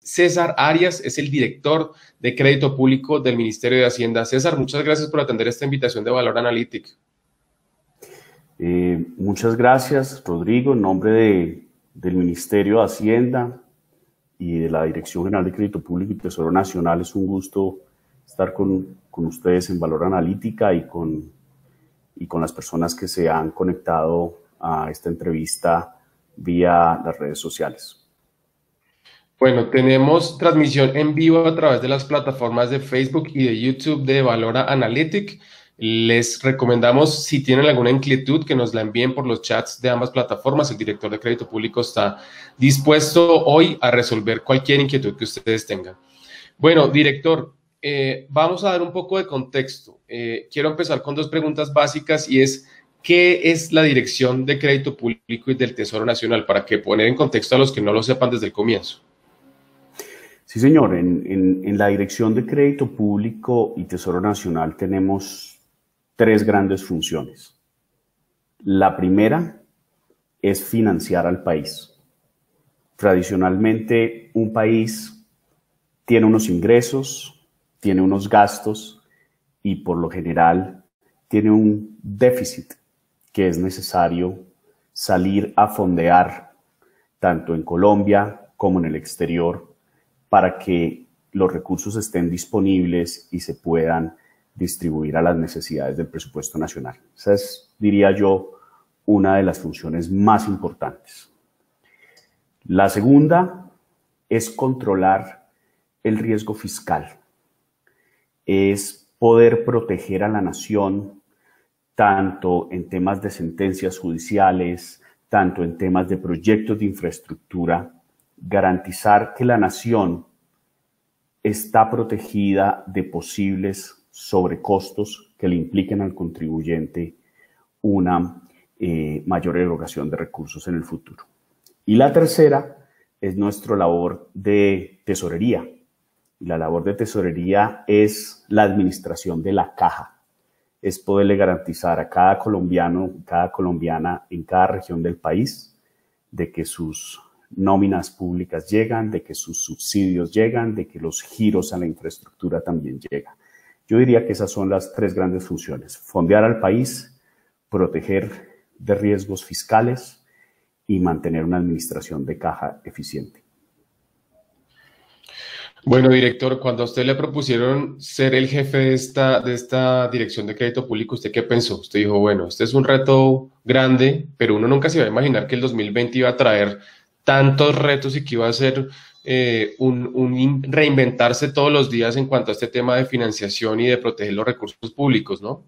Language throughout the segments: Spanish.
César Arias, es el director de Crédito Público del Ministerio de Hacienda. César, muchas gracias por atender esta invitación de Valor Analytic. Muchas gracias, Rodrigo, en nombre del Ministerio de Hacienda y de la Dirección General de Crédito Público y Tesoro Nacional. Es un gusto estar con ustedes en Valor Analítica y con las personas que se han conectado a esta entrevista vía las redes sociales. Bueno, tenemos transmisión en vivo a través de las plataformas de Facebook y de YouTube de Valora Analytic. Les recomendamos, si tienen alguna inquietud, que nos la envíen por los chats de ambas plataformas. El director de Crédito Público está dispuesto hoy a resolver cualquier inquietud que ustedes tengan. Bueno, director, vamos a dar un poco de contexto. Quiero empezar con dos preguntas básicas y es, ¿qué es la Dirección de Crédito Público y del Tesoro Nacional? Para que poner en contexto a los que no lo sepan desde el comienzo. Sí, señor. En la Dirección de Crédito Público y Tesoro Nacional tenemos tres grandes funciones. La primera es financiar al país. Tradicionalmente, un país tiene unos ingresos, tiene unos gastos y por lo general tiene un déficit que es necesario salir a fondear tanto en Colombia como en el exterior para que los recursos estén disponibles y se puedan distribuir a las necesidades del presupuesto nacional. Esa es, diría yo, una de las funciones más importantes. La segunda es controlar el riesgo fiscal. Es poder proteger a la nación tanto en temas de sentencias judiciales, tanto en temas de proyectos de infraestructura, garantizar que la nación está protegida de posibles sobrecostos que le impliquen al contribuyente una mayor erogación de recursos en el futuro. Y la tercera es nuestra labor de tesorería. Y la labor de tesorería es la administración de la caja. Es poderle garantizar a cada colombiano, cada colombiana en cada región del país de que sus nóminas públicas llegan, de que sus subsidios llegan, de que los giros a la infraestructura también llegan. Yo diría que esas son las tres grandes funciones: fondear al país, proteger de riesgos fiscales y mantener una administración de caja eficiente. Bueno, director, cuando a usted le propusieron ser el jefe de esta Dirección de Crédito Público, ¿usted qué pensó? Usted dijo, bueno, este es un reto grande, pero uno nunca se iba a imaginar que el 2020 iba a traer tantos retos y que iba a ser reinventarse todos los días en cuanto a este tema de financiación y de proteger los recursos públicos, ¿no?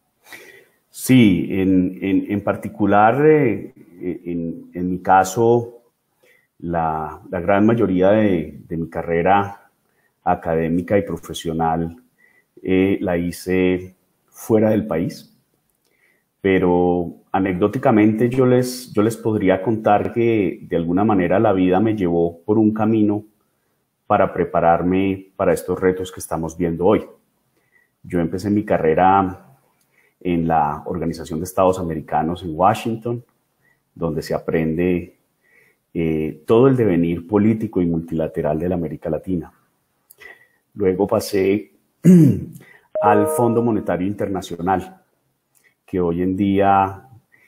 Sí, en particular, en mi caso, la gran mayoría de mi carrera académica y profesional la hice fuera del país, pero anecdóticamente yo les podría contar que de alguna manera la vida me llevó por un camino para prepararme para estos retos que estamos viendo hoy. Yo empecé mi carrera en la Organización de Estados Americanos en Washington, donde se aprende todo el devenir político y multilateral de la América Latina. Luego pasé al Fondo Monetario Internacional, que hoy en día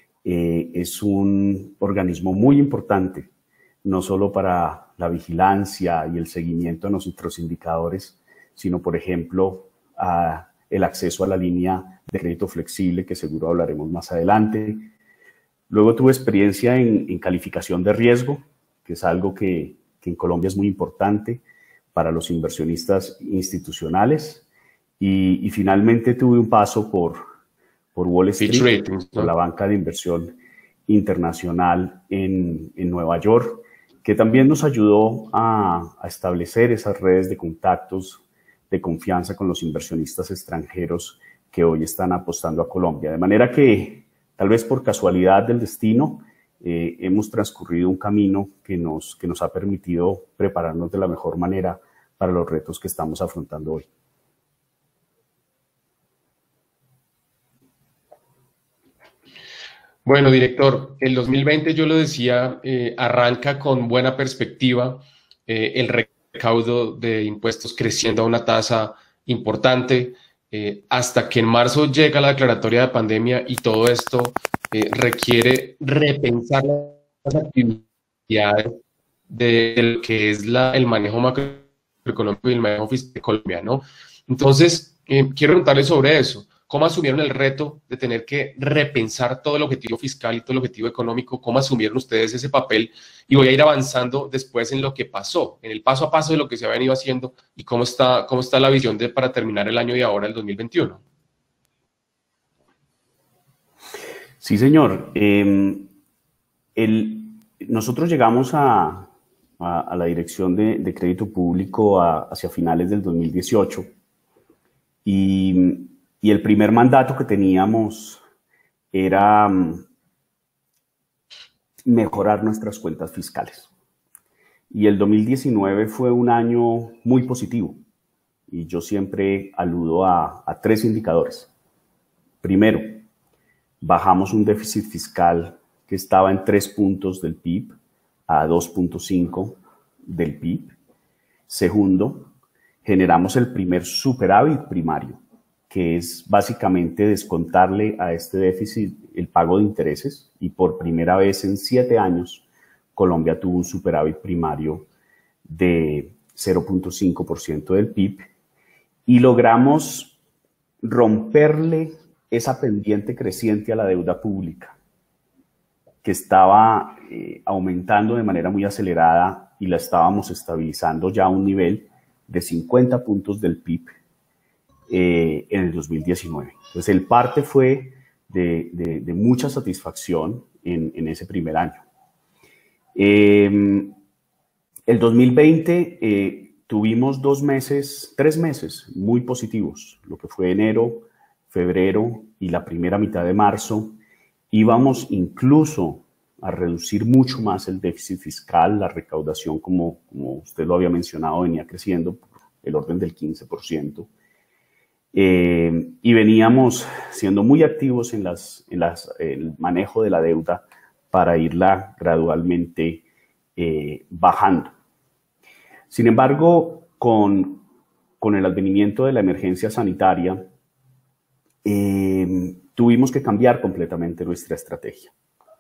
es un organismo muy importante, no solo para la vigilancia y el seguimiento de nuestros indicadores, sino, por ejemplo, el acceso a la línea de crédito flexible, que seguro hablaremos más adelante. Luego tuve experiencia en calificación de riesgo, que es algo que en Colombia es muy importante para los inversionistas institucionales. Y finalmente tuve un paso por Wall Street, por la banca de inversión internacional en Nueva York, que también nos ayudó a establecer esas redes de contactos de confianza con los inversionistas extranjeros que hoy están apostando a Colombia. De manera que, tal vez por casualidad del destino, hemos transcurrido un camino que nos ha permitido prepararnos de la mejor manera para los retos que estamos afrontando hoy. Bueno, director, el 2020, yo lo decía, arranca con buena perspectiva. El recaudo de impuestos creciendo a una tasa importante, hasta que en marzo llega la declaratoria de pandemia y todo esto requiere repensar las actividades de lo que es el manejo macroeconómico y el manejo fiscal de Colombia, ¿no? Entonces, quiero preguntarles sobre eso. ¿Cómo asumieron el reto de tener que repensar todo el objetivo fiscal y todo el objetivo económico? ¿Cómo asumieron ustedes ese papel? Y voy a ir avanzando después en lo que pasó, en el paso a paso de lo que se ha venido haciendo y cómo está la visión para terminar el año y ahora, el 2021. Sí, señor. Nosotros llegamos a la Dirección de Crédito Público hacia finales del 2018 y el primer mandato que teníamos era mejorar nuestras cuentas fiscales. Y el 2019 fue un año muy positivo y yo siempre aludo a tres indicadores. Primero, bajamos un déficit fiscal que estaba en 3 puntos del PIB a 2.5 del PIB. Segundo, generamos el primer superávit primario, que es básicamente descontarle a este déficit el pago de intereses, y por primera vez en 7 años Colombia tuvo un superávit primario de 0.5% del PIB y logramos romperle esa pendiente creciente a la deuda pública que estaba aumentando de manera muy acelerada y la estábamos estabilizando ya a un nivel de 50 puntos del PIB en el 2019. Entonces el parte fue de mucha satisfacción en ese primer año. El 2020 tuvimos 3 meses muy positivos, lo que fue enero, febrero y la primera mitad de marzo. Íbamos incluso a reducir mucho más el déficit fiscal, la recaudación, como usted lo había mencionado, venía creciendo por el orden del 15%. Y veníamos siendo muy activos en el manejo de la deuda para irla gradualmente bajando. Sin embargo, con el advenimiento de la emergencia sanitaria, tuvimos que cambiar completamente nuestra estrategia.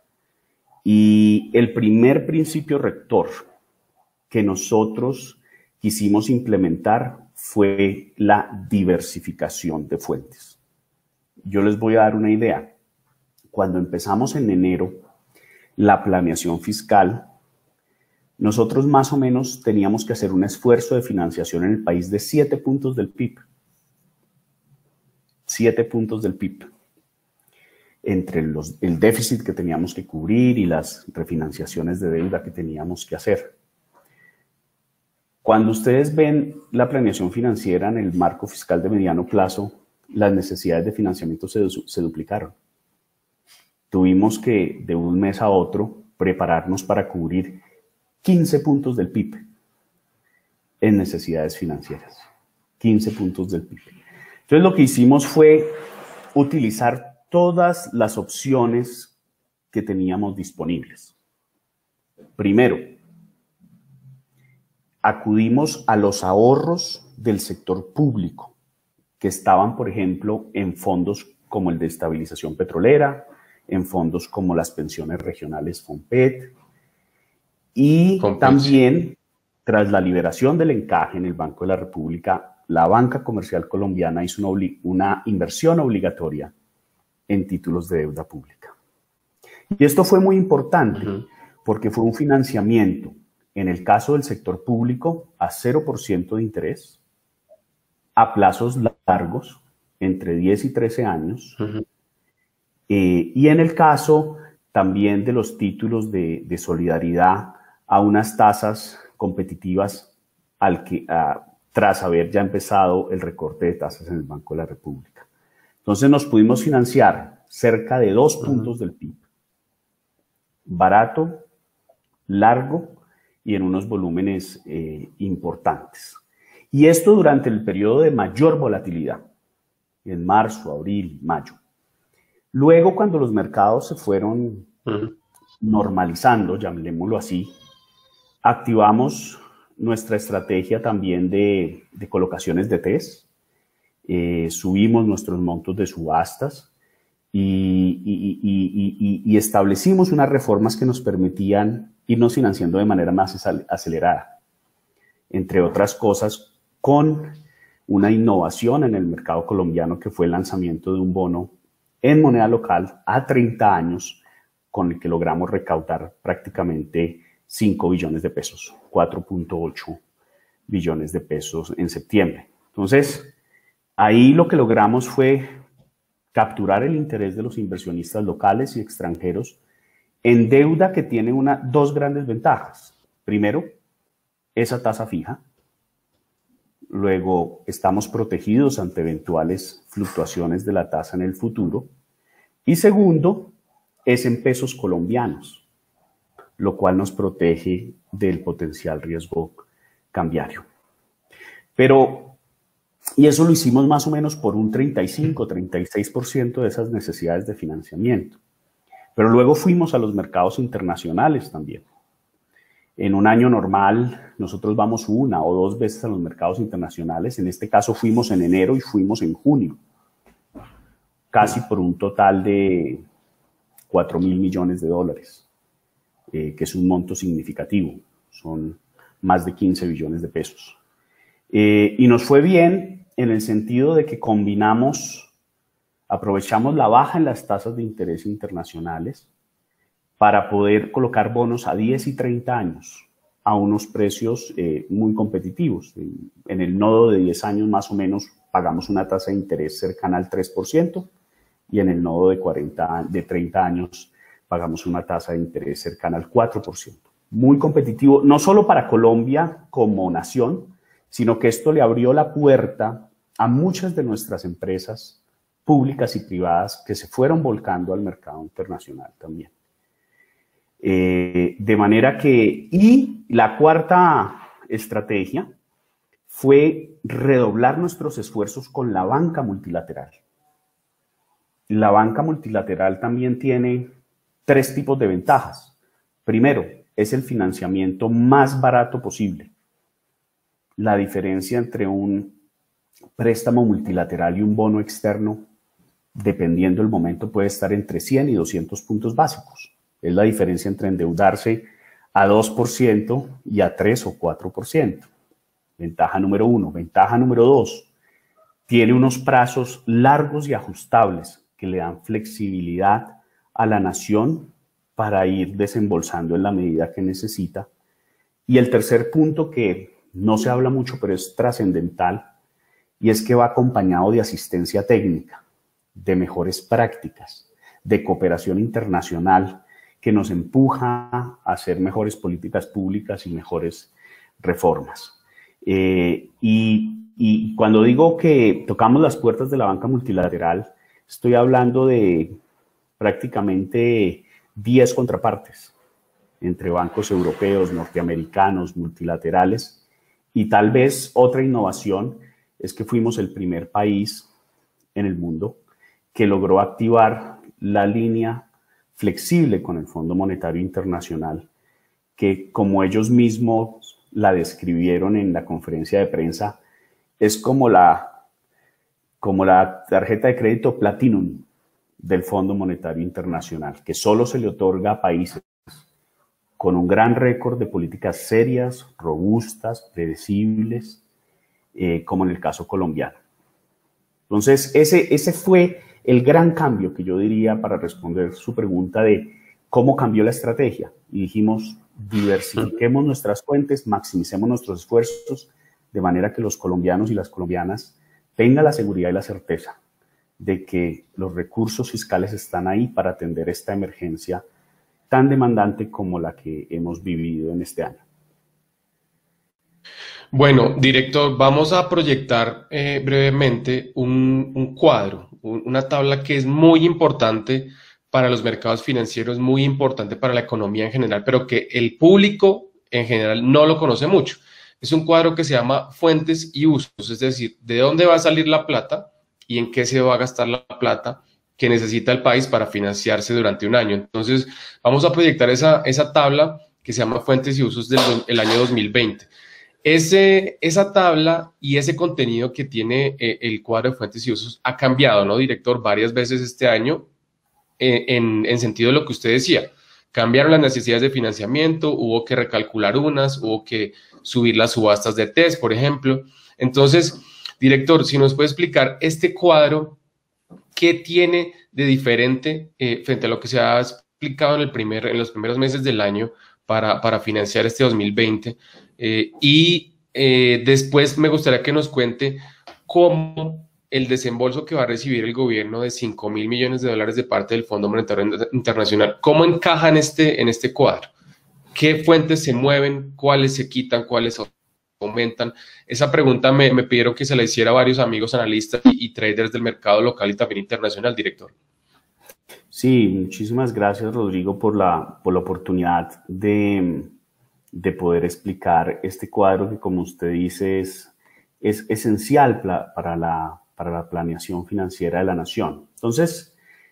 Y el primer principio rector que nosotros quisimos implementar fue la diversificación de fuentes. Yo les voy a dar una idea. Cuando empezamos en enero la planeación fiscal, nosotros más o menos teníamos que hacer un esfuerzo de financiación en el país de 7 puntos del PIB. 7 puntos del PIB. Entre el déficit que teníamos que cubrir y las refinanciaciones de deuda que teníamos que hacer. Cuando ustedes ven la planeación financiera en el marco fiscal de mediano plazo, las necesidades de financiamiento se duplicaron. Tuvimos que, de un mes a otro, prepararnos para cubrir 15 puntos del PIB en necesidades financieras. 15 puntos del PIB. Entonces, lo que hicimos fue utilizar todas las opciones que teníamos disponibles. Primero, acudimos a los ahorros del sector público, que estaban, por ejemplo, en fondos como el de estabilización petrolera, en fondos como las pensiones regionales FONPET, y también, tras la liberación del encaje en el Banco de la República, la banca comercial colombiana hizo una inversión obligatoria en títulos de deuda pública. Y esto fue muy importante porque fue un financiamiento, en el caso del sector público, a 0% de interés, a plazos largos, entre 10 y 13 años, y en el caso también de los títulos de solidaridad a unas tasas competitivas tras haber ya empezado el recorte de tasas en el Banco de la República. Entonces nos pudimos financiar cerca de 2 puntos del PIB. Barato, largo y en unos volúmenes importantes. Y esto durante el periodo de mayor volatilidad, en marzo, abril, mayo. Luego, cuando los mercados se fueron normalizando, llamémoslo así, activamos nuestra estrategia también de colocaciones de test, subimos nuestros montos de subastas y establecimos unas reformas que nos permitían irnos financiando de manera más acelerada. Entre otras cosas, con una innovación en el mercado colombiano que fue el lanzamiento de un bono en moneda local a 30 años con el que logramos recaudar prácticamente 5 billones de pesos, 4.8 billones de pesos en septiembre. Entonces, ahí lo que logramos fue capturar el interés de los inversionistas locales y extranjeros en deuda que tiene dos grandes ventajas. Primero, esa tasa fija. Luego, estamos protegidos ante eventuales fluctuaciones de la tasa en el futuro. Y segundo, es en pesos colombianos, lo cual nos protege del potencial riesgo cambiario. Y eso lo hicimos más o menos por un 35-36% de esas necesidades de financiamiento. Pero luego fuimos a los mercados internacionales también. En un año normal, nosotros vamos 1 o 2 veces a los mercados internacionales. En este caso fuimos en enero y fuimos en junio, casi por un total de 4.000 millones de dólares, que es un monto significativo. Son más de 15 billones de pesos. Y nos fue bien en el sentido de que aprovechamos la baja en las tasas de interés internacionales para poder colocar bonos a 10 y 30 años a unos precios muy competitivos. En el nodo de 10 años más o menos pagamos una tasa de interés cercana al 3% y en el nodo de 30 años pagamos una tasa de interés cercana al 4%. Muy competitivo, no solo para Colombia como nación, sino que esto le abrió la puerta a muchas de nuestras empresas públicas y privadas que se fueron volcando al mercado internacional también. De manera que, y la cuarta estrategia fue redoblar nuestros esfuerzos con la banca multilateral. La banca multilateral también tiene 3 tipos de ventajas. Primero, es el financiamiento más barato posible. La diferencia entre un préstamo multilateral y un bono externo, dependiendo del momento, puede estar entre 100 y 200 puntos básicos. Es la diferencia entre endeudarse a 2% y a 3 o 4%. Ventaja número 1. Ventaja número 2. Tiene unos plazos largos y ajustables que le dan flexibilidad a la nación para ir desembolsando en la medida que necesita. Y el tercer punto, que no se habla mucho, pero es trascendental, y es que va acompañado de asistencia técnica, de mejores prácticas, de cooperación internacional, que nos empuja a hacer mejores políticas públicas y mejores reformas. Y cuando digo que tocamos las puertas de la banca multilateral, estoy hablando de prácticamente 10 contrapartes entre bancos europeos, norteamericanos, multilaterales. Y tal vez otra innovación es que fuimos el primer país en el mundo que logró activar la línea flexible con el Fondo Monetario Internacional, que como ellos mismos la describieron en la conferencia de prensa, es como la tarjeta de crédito Platinum del Fondo Monetario Internacional, que solo se le otorga a países con un gran récord de políticas serias, robustas, predecibles, como en el caso colombiano. Entonces, ese fue el gran cambio que yo diría para responder su pregunta de cómo cambió la estrategia. Y dijimos, diversifiquemos nuestras fuentes, maximicemos nuestros esfuerzos, de manera que los colombianos y las colombianas tengan la seguridad y la certeza de que los recursos fiscales están ahí para atender esta emergencia tan demandante como la que hemos vivido en este año. Bueno, director, vamos a proyectar brevemente un cuadro, una tabla que es muy importante para los mercados financieros, muy importante para la economía en general, pero que el público en general no lo conoce mucho. Es un cuadro que se llama fuentes y usos, es decir, de dónde va a salir la plata y en qué se va a gastar la plata que necesita el país para financiarse durante un año. Entonces, vamos a proyectar esa tabla que se llama fuentes y usos del año 2020. Esa tabla y ese contenido que tiene el cuadro de fuentes y usos ha cambiado, ¿no, director? Varias veces este año en sentido de lo que usted decía. Cambiaron las necesidades de financiamiento, hubo que recalcular unas, hubo que subir las subastas de test, por ejemplo. Entonces, director, si nos puede explicar este cuadro, ¿qué tiene de diferente frente a lo que se ha explicado en los primeros meses del año para financiar este 2020? Después me gustaría que nos cuente cómo el desembolso que va a recibir el gobierno de 5.000 millones de dólares de parte del Fondo Monetario Internacional, ¿cómo encaja en este cuadro? ¿Qué fuentes se mueven? ¿Cuáles se quitan? ¿Cuáles aumentan? Esa pregunta me pidieron que se la hiciera a varios amigos analistas y traders del mercado local y también internacional, director. Sí, muchísimas gracias, Rodrigo, por la oportunidad de poder explicar este cuadro que, como usted dice, es esencial para la planeación financiera de la nación. Entonces,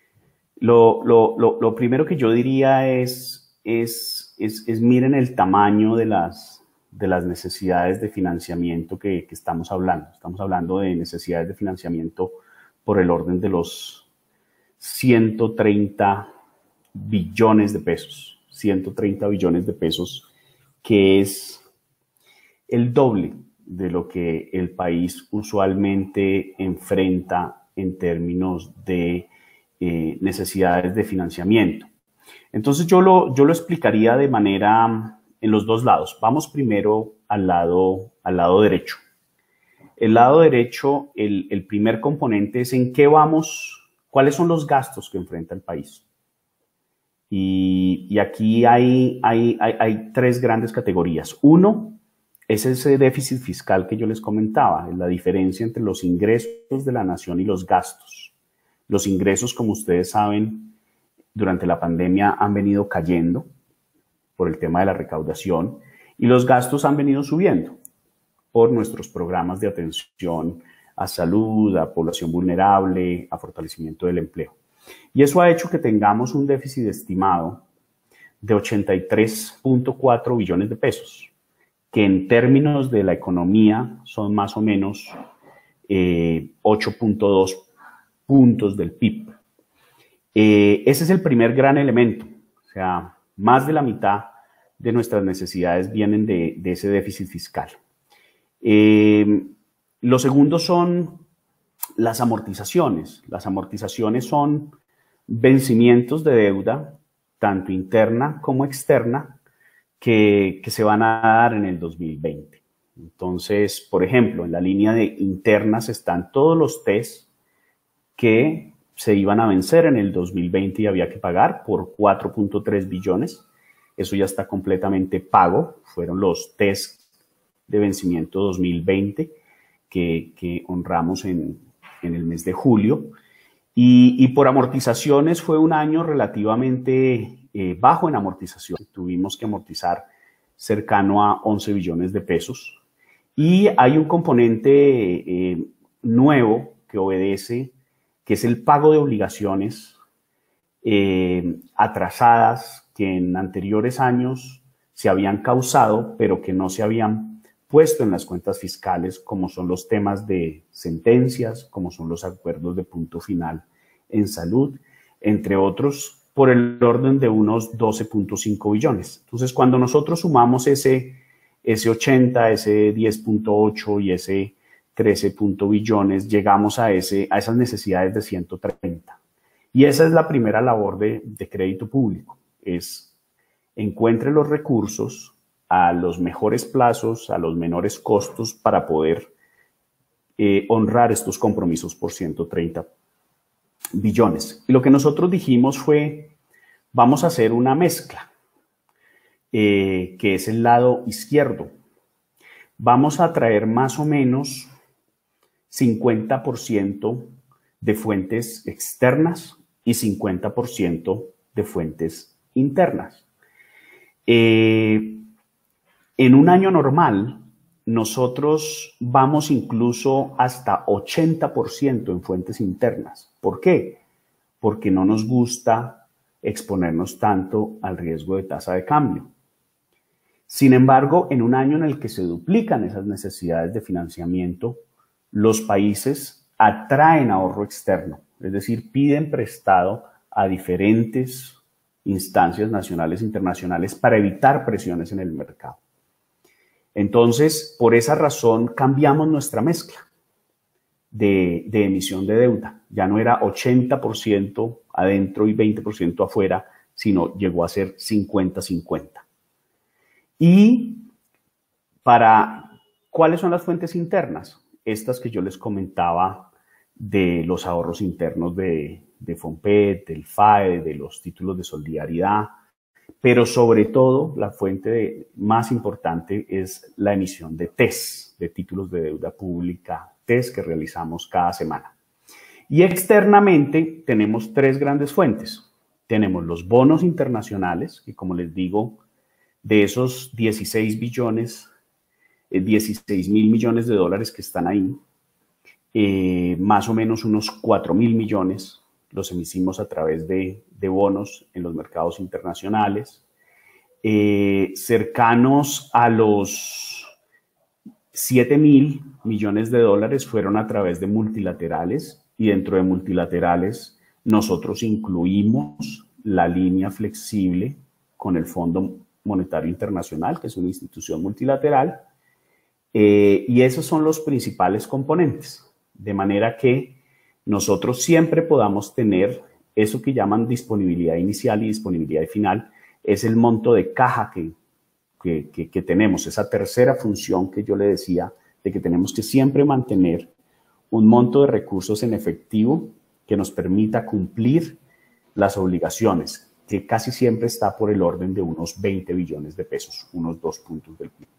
lo primero que yo diría es miren el tamaño de las necesidades de financiamiento que estamos hablando. Estamos hablando de necesidades de financiamiento por el orden de los 130 billones de pesos. 130 billones de pesos, que es el doble de lo que el país usualmente enfrenta en términos de necesidades de financiamiento. Entonces yo lo explicaría de manera en los dos lados. Vamos primero al lado derecho. El lado derecho, el primer componente es en qué vamos, cuáles son los gastos que enfrenta el país. Y aquí hay tres grandes categorías. Uno es ese déficit fiscal que yo les comentaba, la diferencia entre los ingresos de la nación y los gastos. Los ingresos, como ustedes saben, durante la pandemia han venido cayendo por el tema de la recaudación y los gastos han venido subiendo por nuestros programas de atención a salud, a población vulnerable, a fortalecimiento del empleo. Y eso ha hecho que tengamos un déficit estimado de 83.4 billones de pesos, que en términos de la economía son más o menos 8.2 puntos del PIB. Ese es el primer gran elemento, o sea, más de la mitad de nuestras necesidades vienen de ese déficit fiscal. Lo segundo son las amortizaciones. Las amortizaciones son vencimientos de deuda, tanto interna como externa, que se van a dar en el 2020. Entonces, por ejemplo, en la línea de internas están todos los TES que se iban a vencer en el 2020 y había que pagar por 4.3 billones. Eso ya está completamente pago. Fueron los TES de vencimiento 2020 que honramos en el mes de julio. Y por amortizaciones fue un año relativamente bajo en amortización. Tuvimos que amortizar cercano a 11 billones de pesos. Y hay un componente nuevo que obedece, que es el pago de obligaciones atrasadas que en anteriores años se habían causado, pero que no se habían puesto en las cuentas fiscales, como son los temas de sentencias, como son los acuerdos de punto final en salud, entre otros, por el orden de unos 12.5 billones. Entonces, cuando nosotros sumamos ese 80, ese 10.8 y ese 13 billones, llegamos a esas necesidades de 130. Y esa es la primera labor de crédito público, es encuentre los recursos a los mejores plazos, a los menores costos para poder honrar estos compromisos por 130 billones. Y lo que nosotros dijimos fue, vamos a hacer una mezcla, que es el lado izquierdo. Vamos a traer más o menos 50% de fuentes externas y 50% de fuentes internas. En un año normal, nosotros vamos incluso hasta 80% en fuentes internas. ¿Por qué? Porque no nos gusta exponernos tanto al riesgo de tasa de cambio. Sin embargo, en un año en el que se duplican esas necesidades de financiamiento, los países atraen ahorro externo, es decir, piden prestado a diferentes instancias nacionales e internacionales para evitar presiones en el mercado. Entonces, por esa razón, cambiamos nuestra mezcla de emisión de deuda. Ya no era 80% adentro y 20% afuera, sino llegó a ser 50-50. Y ¿cuáles son las fuentes internas? Estas que yo les comentaba de los ahorros internos de FOMPET, del FAE, de los títulos de solidaridad, pero sobre todo la fuente más importante es la emisión de TES, de títulos de deuda pública, TES, que realizamos cada semana. Y externamente tenemos tres grandes fuentes. Tenemos los bonos internacionales, que como les digo, de esos 16 billones, 16 mil millones de dólares que están ahí, más o menos unos 4 mil millones los emitimos a través de bonos en los mercados internacionales. Cercanos a los 7 mil millones de dólares fueron a través de multilaterales, y dentro de multilaterales nosotros incluimos la línea flexible con el Fondo Monetario Internacional, que es una institución multilateral, y esos son los principales componentes, de manera que nosotros siempre podamos tener eso que llaman disponibilidad inicial y disponibilidad final, es el monto de caja que tenemos, esa tercera función que yo le decía, de que tenemos que siempre mantener un monto de recursos en efectivo que nos permita cumplir las obligaciones, que casi siempre está por el orden de unos 20 billones de pesos, unos 2 puntos del PIB.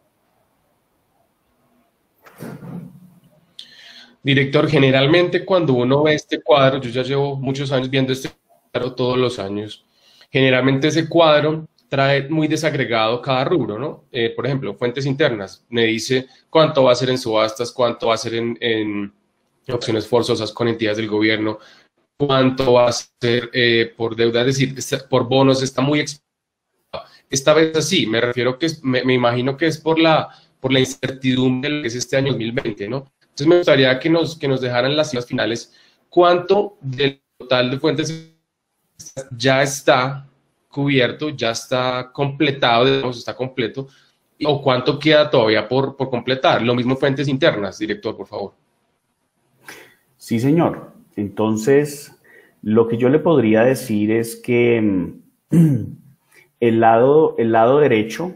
Director, generalmente cuando uno ve este cuadro, yo ya llevo muchos años viendo este cuadro todos los años, generalmente ese cuadro trae muy desagregado cada rubro, ¿no? Por ejemplo, fuentes internas, me dice cuánto va a ser en subastas, cuánto va a ser en opciones forzosas con entidades del gobierno, cuánto va a ser por deuda, es decir, por bonos, está muy explicado. Esta vez así, me refiero que me imagino que es por la incertidumbre de lo que es este año 2020, ¿no? Entonces me gustaría que nos dejaran las cifras finales, cuánto del total de fuentes ya está cubierto, ya está completado, digamos, está completo, o cuánto queda todavía por completar. Lo mismo fuentes internas, director, por favor. Sí, señor. Entonces, lo que yo le podría decir es que el lado derecho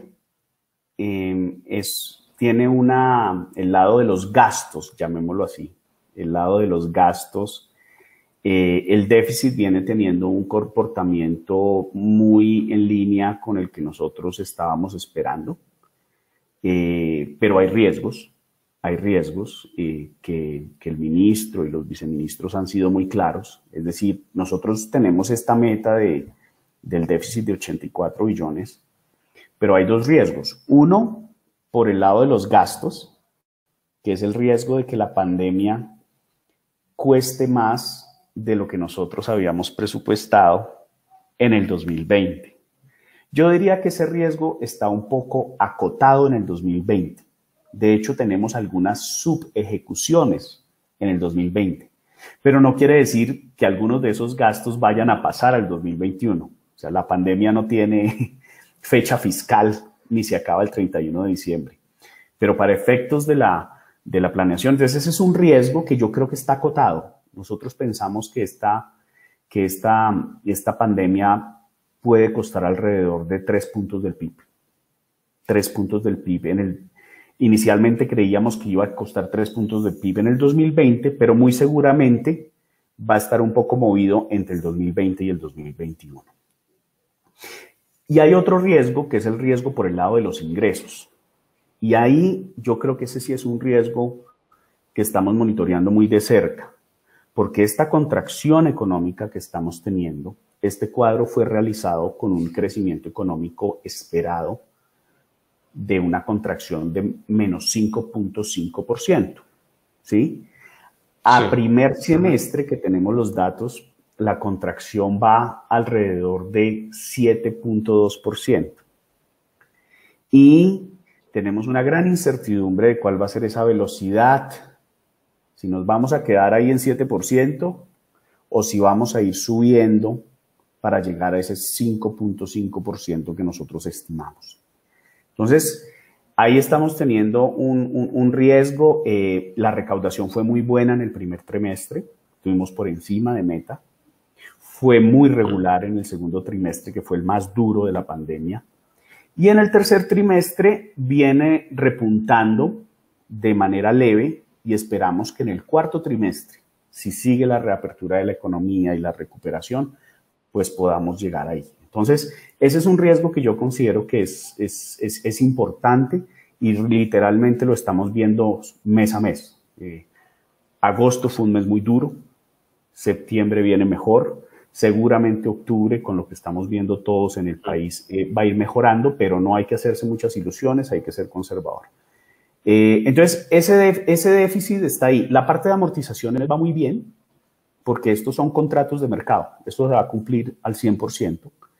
tiene el lado de los gastos, llamémoslo así, el lado de los gastos. El déficit viene teniendo un comportamiento muy en línea con el que nosotros estábamos esperando, pero hay riesgos que el ministro y los viceministros han sido muy claros. Es decir, nosotros tenemos esta meta del déficit de 84 billones, pero hay dos riesgos. Uno, por el lado de los gastos, que es el riesgo de que la pandemia cueste más de lo que nosotros habíamos presupuestado en el 2020. Yo diría que ese riesgo está un poco acotado en el 2020. De hecho, tenemos algunas subejecuciones en el 2020, pero no quiere decir que algunos de esos gastos vayan a pasar al 2021. O sea, la pandemia no tiene fecha fiscal ni se acaba el 31 de diciembre. Pero para efectos de la planeación, entonces ese es un riesgo que yo creo que está acotado. Nosotros pensamos que esta pandemia puede costar alrededor de 3 puntos del PIB. 3 puntos del PIB. Inicialmente creíamos que iba a costar 3 puntos del PIB en el 2020, pero muy seguramente va a estar un poco movido entre el 2020 y el 2021. Y hay otro riesgo, que es el riesgo por el lado de los ingresos. Y ahí yo creo que ese sí es un riesgo que estamos monitoreando muy de cerca, porque esta contracción económica que estamos teniendo, este cuadro fue realizado con un crecimiento económico esperado de una contracción de menos 5.5%, ¿sí? A primer semestre que tenemos los datos, la contracción va alrededor de 7.2%. y tenemos una gran incertidumbre de cuál va a ser esa velocidad, si nos vamos a quedar ahí en 7% o si vamos a ir subiendo para llegar a ese 5.5% que nosotros estimamos. Entonces, ahí estamos teniendo un riesgo. La recaudación fue muy buena en el primer trimestre, estuvimos por encima de meta. Fue muy regular en el segundo trimestre, que fue el más duro de la pandemia. Y en el tercer trimestre viene repuntando de manera leve y esperamos que en el cuarto trimestre, si sigue la reapertura de la economía y la recuperación, pues podamos llegar ahí. Entonces, ese es un riesgo que yo considero que es importante y literalmente lo estamos viendo mes a mes. Agosto fue un mes muy duro, septiembre viene mejor, seguramente octubre, con lo que estamos viendo todos en el país, va a ir mejorando, pero no hay que hacerse muchas ilusiones, hay que ser conservador. Entonces, ese déficit está ahí. La parte de amortizaciones va muy bien, porque estos son contratos de mercado, esto se va a cumplir al 100%.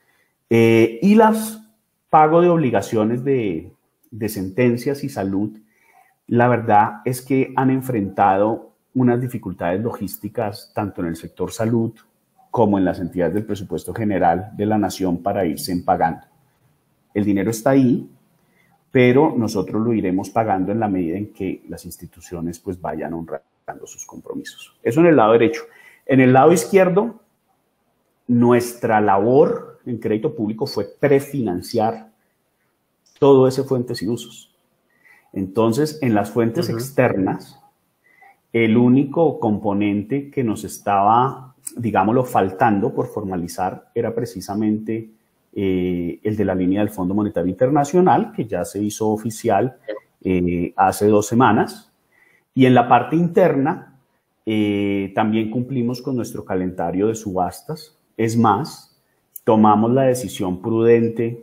Y los pago de obligaciones de sentencias y salud, la verdad es que han enfrentado unas dificultades logísticas tanto en el sector salud como en las entidades del presupuesto general de la nación para irse pagando. El dinero está ahí, pero nosotros lo iremos pagando en la medida en que las instituciones pues vayan honrando sus compromisos. Eso en el lado derecho. En el lado izquierdo, nuestra labor en crédito público fue prefinanciar todo ese fuentes y usos. Entonces, en las fuentes externas, el único componente que nos estaba, digámoslo, faltando por formalizar era precisamente el de la línea del Fondo Monetario Internacional, que ya se hizo oficial hace 2 semanas. Y en la parte interna, también cumplimos con nuestro calendario de subastas. Es más, tomamos la decisión prudente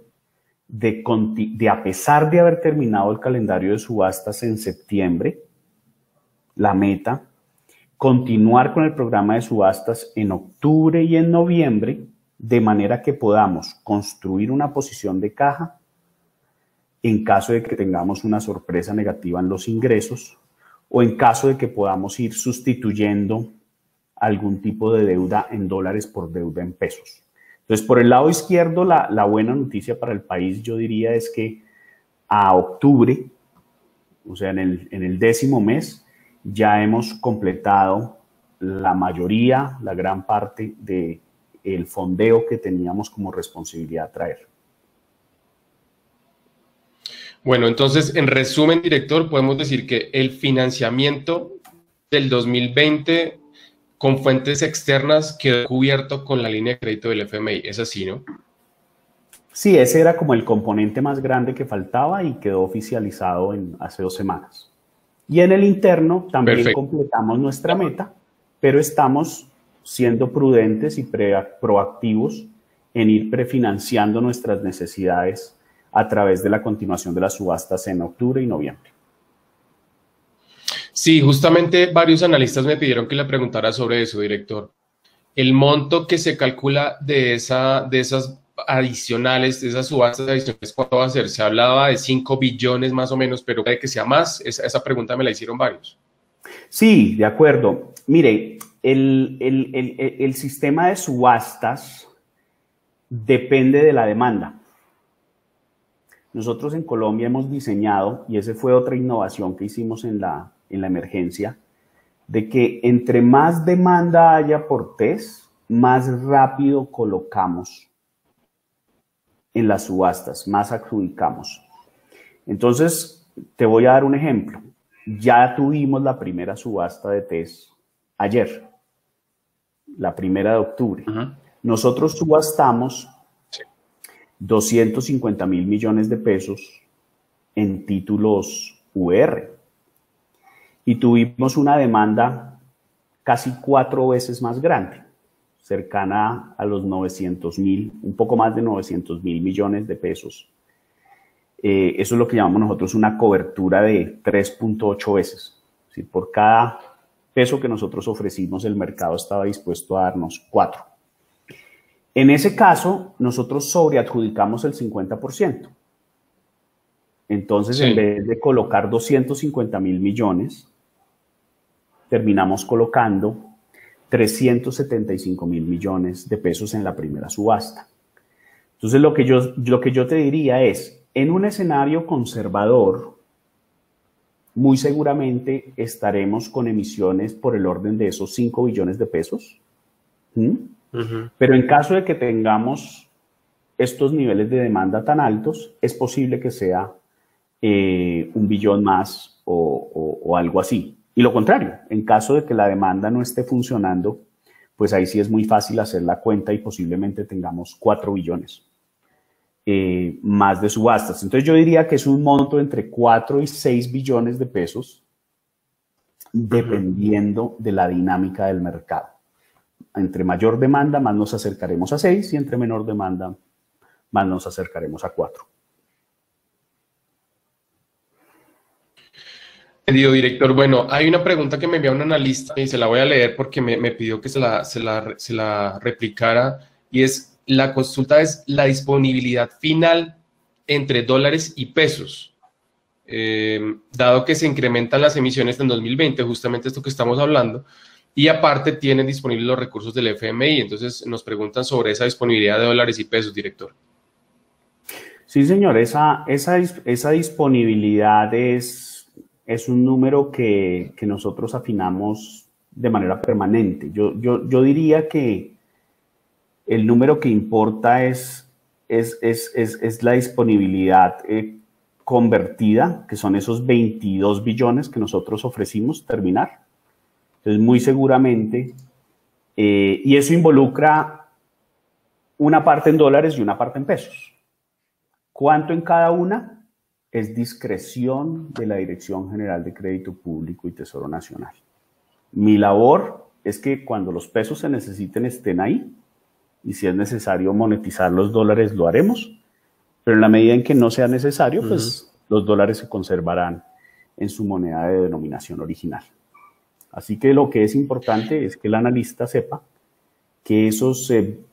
de, a pesar de haber terminado el calendario de subastas en septiembre, la meta, continuar con el programa de subastas en octubre y en noviembre, de manera que podamos construir una posición de caja en caso de que tengamos una sorpresa negativa en los ingresos o en caso de que podamos ir sustituyendo algún tipo de deuda en dólares por deuda en pesos. Entonces, por el lado izquierdo, la buena noticia para el país, yo diría, es que a octubre, o sea, en el 10º mes, ya hemos completado la mayoría, la gran parte del fondeo que teníamos como responsabilidad traer. Bueno, entonces, en resumen, director, podemos decir que el financiamiento del 2020 con fuentes externas quedó cubierto con la línea de crédito del FMI. Es así, ¿no? Sí, ese era como el componente más grande que faltaba y quedó oficializado hace 2 semanas. Y en el interno también completamos nuestra meta, pero estamos siendo prudentes y proactivos en ir prefinanciando nuestras necesidades a través de la continuación de las subastas en octubre y noviembre. Sí, justamente varios analistas me pidieron que le preguntara sobre eso, director. El monto que se calcula de esas adicionales, de esas subastas adicionales, ¿cuánto va a ser? Se hablaba de 5 billones más o menos, pero puede que sea más. Esa pregunta me la hicieron varios. Sí, de acuerdo. Mire, el sistema de subastas depende de la demanda. Nosotros en Colombia hemos diseñado, y esa fue otra innovación que hicimos en la emergencia, de que entre más demanda haya por test, más rápido colocamos en las subastas, más adjudicamos. Entonces, te voy a dar un ejemplo. Ya tuvimos la primera subasta de test ayer, la 1 de octubre. Nosotros subastamos 250.000 millones de pesos en títulos UR y tuvimos una demanda casi 4 veces más grande, cercana a los 900.000, un poco más de 900.000 millones de pesos. Eso es lo que llamamos nosotros una cobertura de 3.8 veces. ¿Sí? Por cada peso que nosotros ofrecimos, el mercado estaba dispuesto a darnos 4. En ese caso, nosotros sobreadjudicamos el 50%. Entonces, Sí. en vez de colocar 250.000 millones, terminamos colocando 375.000 millones de pesos en la primera subasta. Entonces, lo que yo te diría es, en un escenario conservador, muy seguramente estaremos con emisiones por el orden de esos 5 billones de pesos. Pero en caso de que tengamos estos niveles de demanda tan altos, es posible que sea 1 billón más o algo así. Y lo contrario, en caso de que la demanda no esté funcionando, pues ahí sí es muy fácil hacer la cuenta y posiblemente tengamos 4 billones más de subastas. Entonces yo diría que es un monto entre 4 y 6 billones de pesos, dependiendo de la dinámica del mercado. Entre mayor demanda, más nos acercaremos a 6, y entre menor demanda, más nos acercaremos a 4. Querido director, bueno, hay una pregunta que me envía un analista y se la voy a leer porque me pidió que se la replicara, y es, la consulta es la disponibilidad final entre dólares y pesos. Dado que se incrementan las emisiones en 2020, justamente esto que estamos hablando, y aparte tienen disponibles los recursos del FMI, entonces nos preguntan sobre esa disponibilidad de dólares y pesos, director. Sí, señor, esa disponibilidad es un número que nosotros afinamos de manera permanente. Yo diría que el número que importa es la disponibilidad convertida, que son esos 22 billones que nosotros ofrecimos terminar. Entonces, muy seguramente, y eso involucra una parte en dólares y una parte en pesos. ¿Cuánto en cada una? Es discreción de la Dirección General de Crédito Público y Tesoro Nacional. Mi labor es que cuando los pesos se necesiten estén ahí, y si es necesario monetizar los dólares lo haremos, pero en la medida en que no sea necesario, pues los dólares se conservarán en su moneda de denominación original. Así que lo que es importante es que el analista sepa que esos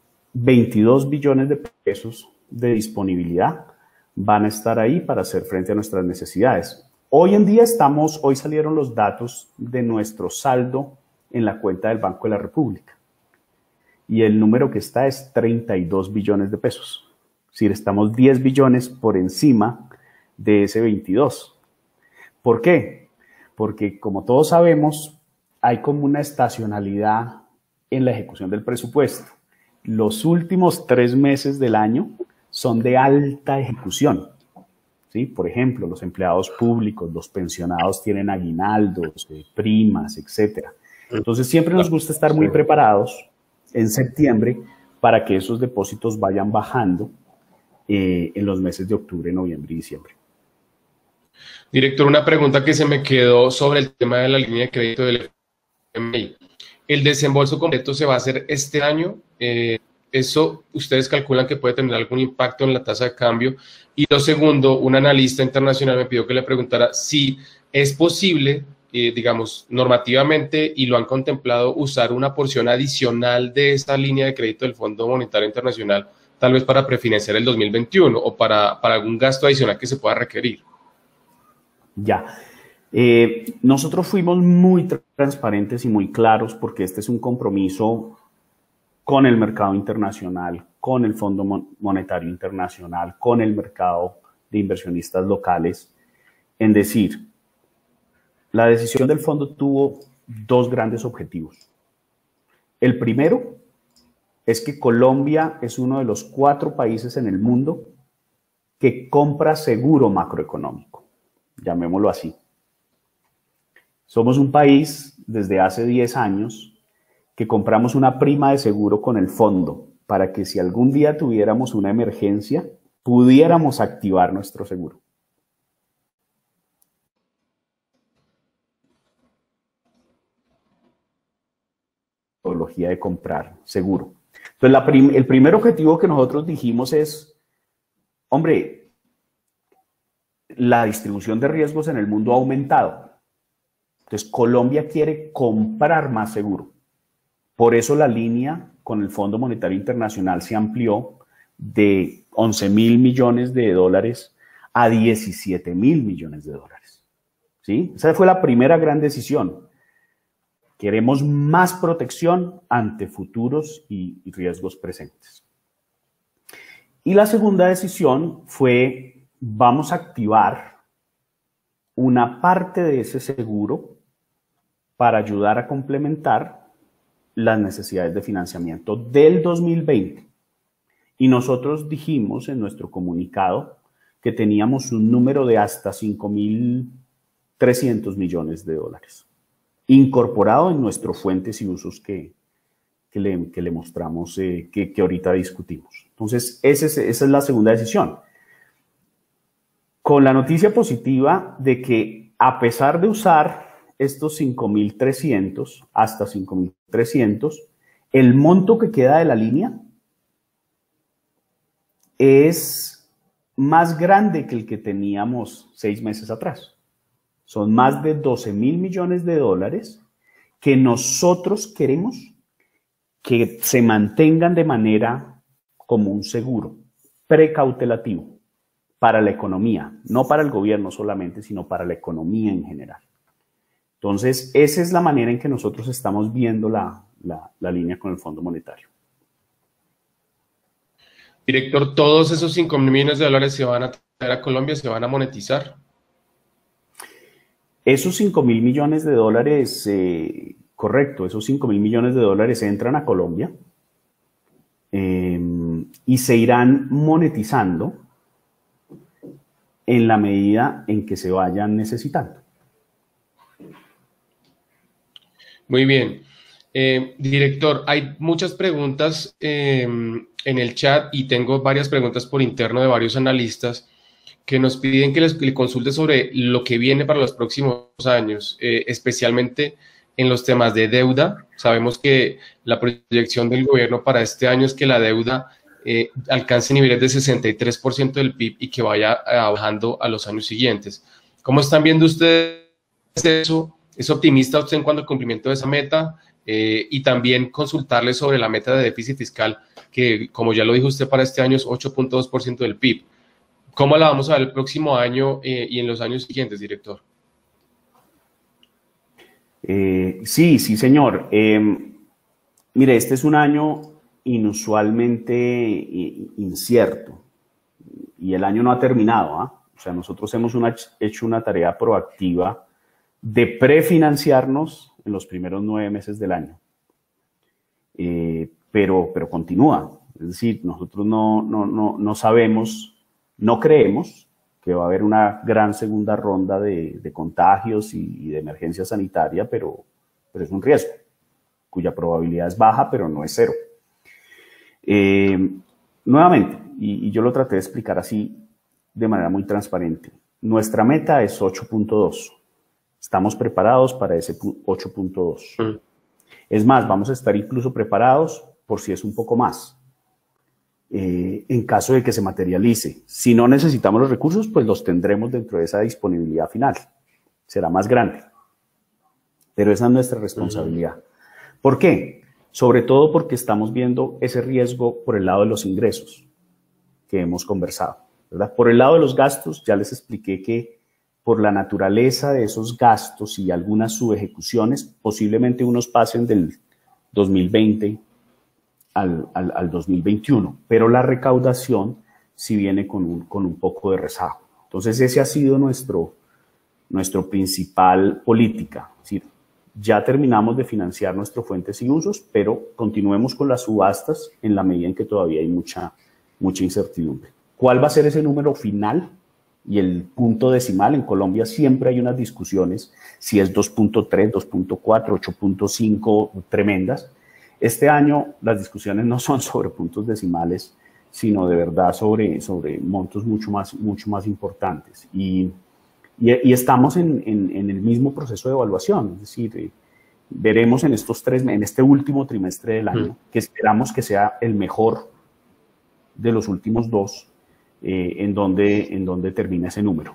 22 billones de pesos de disponibilidad van a estar ahí para hacer frente a nuestras necesidades. Hoy en día hoy salieron los datos de nuestro saldo en la cuenta del Banco de la República, y el número que está es 32 billones de pesos. Es decir, estamos 10 billones por encima de ese 22. ¿Por qué? Porque, como todos sabemos, hay como una estacionalidad en la ejecución del presupuesto. Los últimos 3 meses del año son de alta ejecución, ¿sí? Por ejemplo, los empleados públicos, los pensionados tienen aguinaldos, primas, etc. Entonces, siempre nos gusta estar muy preparados en septiembre para que esos depósitos vayan bajando en los meses de octubre, noviembre y diciembre. Director, una pregunta que se me quedó sobre el tema de la línea de crédito del FMI. ¿El desembolso completo se va a hacer este año? ¿Eso ustedes calculan que puede tener algún impacto en la tasa de cambio? Y lo segundo, un analista internacional me pidió que le preguntara si es posible, digamos, normativamente, y lo han contemplado, usar una porción adicional de esta línea de crédito del Fondo Monetario Internacional, tal vez para prefinanciar el 2021 o para algún gasto adicional que se pueda requerir. Ya. Nosotros fuimos muy transparentes y muy claros porque este es un compromiso con el mercado internacional, con el Fondo Monetario Internacional, con el mercado de inversionistas locales, en decir, la decisión del fondo tuvo 2 grandes objetivos. El primero es que Colombia es uno de los 4 países en el mundo que compra seguro macroeconómico, llamémoslo así. Somos un país desde hace 10 años que compramos una prima de seguro con el fondo para que si algún día tuviéramos una emergencia, pudiéramos activar nuestro seguro. Metodología de comprar seguro. Entonces, el primer objetivo que nosotros dijimos es, hombre, la distribución de riesgos en el mundo ha aumentado. Entonces, Colombia quiere comprar más seguro. Por eso la línea con el Fondo Monetario Internacional se amplió de 11.000 millones de dólares a 17.000 millones de dólares. ¿Sí? Esa fue la primera gran decisión. Queremos más protección ante futuros y riesgos presentes. Y la segunda decisión fue, vamos a activar una parte de ese seguro para ayudar a complementar las necesidades de financiamiento del 2020. Y nosotros dijimos en nuestro comunicado que teníamos un número de hasta 5.300 millones de dólares, incorporado en nuestros fuentes y usos que le mostramos, que ahorita discutimos. Entonces, esa es la segunda decisión. Con la noticia positiva de que a pesar de usar estos 5.300, hasta 5.300, el monto que queda de la línea es más grande que el que teníamos 6 meses atrás. Son más de 12.000 millones de dólares que nosotros queremos que se mantengan de manera como un seguro precautelativo para la economía, no para el gobierno solamente, sino para la economía en general. Entonces, esa es la manera en que nosotros estamos viendo la línea con el Fondo Monetario. Director, ¿todos esos 5.000 millones de dólares se van a traer a Colombia, se van a monetizar? Esos 5.000 millones de dólares, correcto, esos 5.000 millones de dólares entran a Colombia y se irán monetizando en la medida en que se vayan necesitando. Muy bien. Director, hay muchas preguntas en el chat y tengo varias preguntas por interno de varios analistas que nos piden que le consulte sobre lo que viene para los próximos años, especialmente en los temas de deuda. Sabemos que la proyección del gobierno para este año es que la deuda alcance niveles de 63% del PIB y que vaya bajando a los años siguientes. ¿Cómo están viendo ustedes eso? ¿Es optimista usted en cuanto al cumplimiento de esa meta? Y también consultarle sobre la meta de déficit fiscal, que como ya lo dijo usted para este año es 8.2% del PIB. ¿Cómo la vamos a ver el próximo año y en los años siguientes, director? Sí, señor. Mire, este es un año inusualmente incierto y el año no ha terminado. O sea, nosotros hemos hecho una tarea proactiva de prefinanciarnos en los primeros 9 meses del año. Pero continúa. Es decir, nosotros no sabemos, no creemos que va a haber una gran segunda ronda de contagios y de emergencia sanitaria, pero es un riesgo, cuya probabilidad es baja, pero no es cero. Nuevamente, y yo lo traté de explicar así de manera muy transparente, nuestra meta es 8.2. Estamos preparados para ese 8.2. Es más, vamos a estar incluso preparados por si es un poco más. En caso de que se materialice. Si no necesitamos los recursos, pues los tendremos dentro de esa disponibilidad final. Será más grande. Pero esa es nuestra responsabilidad. ¿Por qué? Sobre todo porque estamos viendo ese riesgo por el lado de los ingresos que hemos conversado, ¿verdad? Por el lado de los gastos, ya les expliqué que por la naturaleza de esos gastos y algunas subejecuciones, posiblemente unos pasen del 2020 al 2021, pero la recaudación sí viene con un poco de rezago. Entonces ese ha sido nuestro principal política, es decir, ya terminamos de financiar nuestros fuentes y usos, pero continuemos con las subastas en la medida en que todavía hay mucha incertidumbre. ¿Cuál va a ser ese número final? Y el punto decimal en Colombia siempre hay unas discusiones, si es 2.3, 2.4, 8.5, tremendas. Este año las discusiones no son sobre puntos decimales, sino de verdad sobre montos mucho más importantes. Y estamos en el mismo proceso de evaluación, es decir, veremos en este último trimestre del año, que esperamos que sea el mejor de los últimos 2, en donde termina ese número.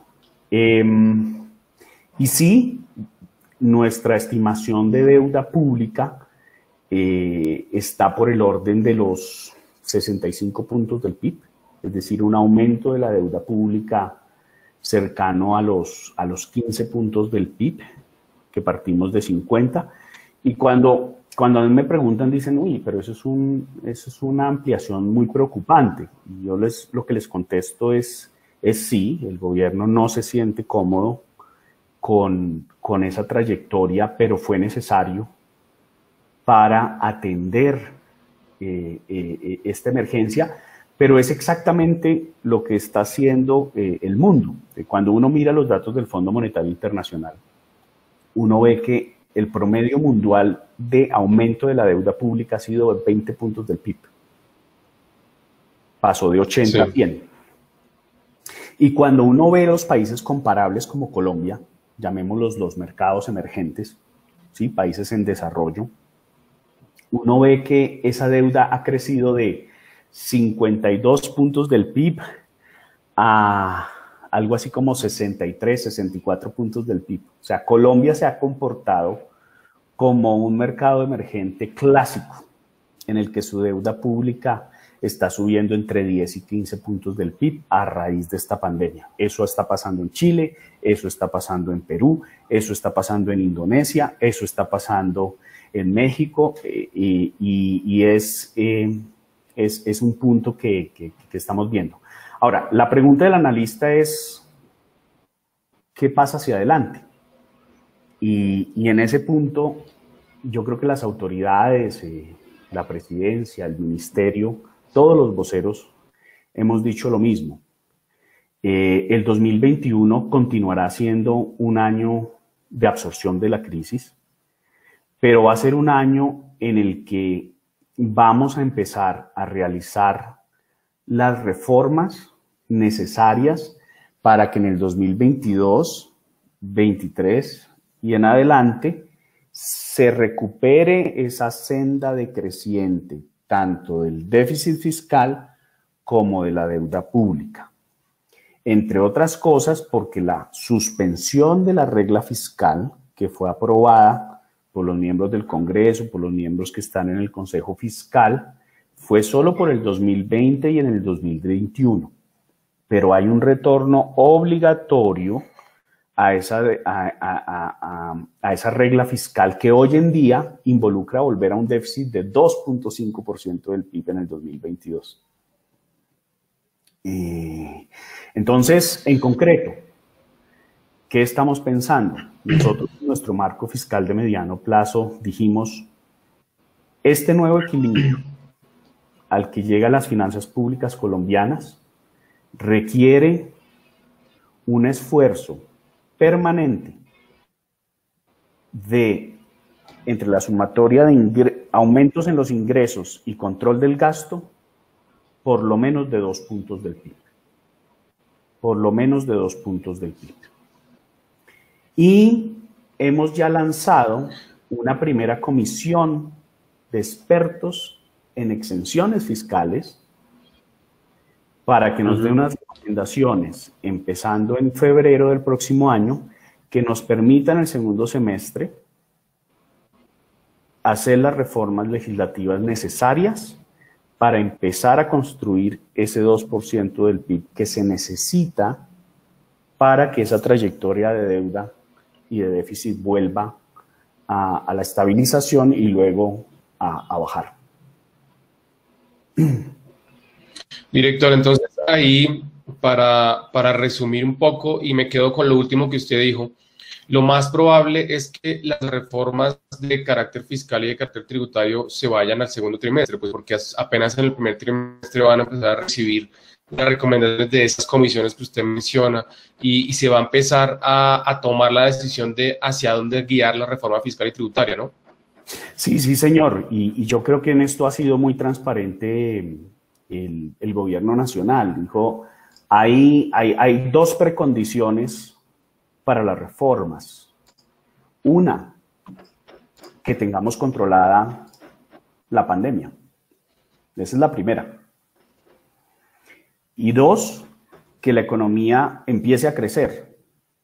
Y sí, nuestra estimación de deuda pública está por el orden de los 65 puntos del PIB, es decir, un aumento de la deuda pública cercano a los 15 puntos del PIB, que partimos de 50. Y cuando a mí me preguntan, dicen, uy, pero eso es una ampliación muy preocupante. Y yo lo que les contesto es sí, el gobierno no se siente cómodo con esa trayectoria, pero fue necesario para atender esta emergencia, pero es exactamente lo que está haciendo el mundo. Cuando uno mira los datos del Fondo Monetario Internacional, uno ve que el promedio mundial de aumento de la deuda pública ha sido de 20 puntos del PIB. Pasó de 80 a 100. Y cuando uno ve los países comparables como Colombia, llamémoslos los mercados emergentes, ¿sí? Países en desarrollo, uno ve que esa deuda ha crecido de 52 puntos del PIB a algo así como 63, 64 puntos del PIB. O sea, Colombia se ha comportado como un mercado emergente clásico en el que su deuda pública está subiendo entre 10 y 15 puntos del PIB a raíz de esta pandemia. Eso está pasando en Chile, eso está pasando en Perú, eso está pasando en Indonesia, eso está pasando en México y es un punto que estamos viendo. Ahora, la pregunta del analista es, ¿qué pasa hacia adelante? Y en ese punto, yo creo que las autoridades, la presidencia, el ministerio, todos los voceros hemos dicho lo mismo. El 2021 continuará siendo un año de absorción de la crisis, pero va a ser un año en el que vamos a empezar a realizar las reformas necesarias para que en el 2022, 2023 y en adelante se recupere esa senda decreciente, tanto del déficit fiscal como de la deuda pública. Entre otras cosas, porque la suspensión de la regla fiscal que fue aprobada por los miembros del Congreso, por los miembros que están en el Consejo Fiscal, fue solo por el 2020 y en el 2021. Pero hay un retorno obligatorio a esa regla fiscal que hoy en día involucra volver a un déficit de 2.5% del PIB en el 2022. Entonces, en concreto, ¿qué estamos pensando? Nosotros en nuestro marco fiscal de mediano plazo dijimos, este nuevo equilibrio al que llegan las finanzas públicas colombianas requiere un esfuerzo permanente entre la sumatoria de aumentos en los ingresos y control del gasto, por lo menos de 2 puntos del PIB. Por lo menos de 2 puntos del PIB. Y hemos ya lanzado una primera comisión de expertos en exenciones fiscales para que nos dé unas recomendaciones, empezando en febrero del próximo año, que nos permitan en el segundo semestre hacer las reformas legislativas necesarias para empezar a construir ese 2% del PIB que se necesita para que esa trayectoria de deuda y de déficit vuelva a la estabilización y luego a bajar. Director, entonces ahí, para resumir un poco, y me quedo con lo último que usted dijo, lo más probable es que las reformas de carácter fiscal y de carácter tributario se vayan al segundo trimestre, pues porque apenas en el primer trimestre van a empezar a recibir las recomendaciones de esas comisiones que usted menciona y se va a empezar a tomar la decisión de hacia dónde guiar la reforma fiscal y tributaria, ¿no? Sí, sí, señor. Y yo creo que en esto ha sido muy transparente el gobierno nacional. Dijo, hay 2 precondiciones para las reformas. Una, que tengamos controlada la pandemia. Esa es la primera. Y 2, que la economía empiece a crecer.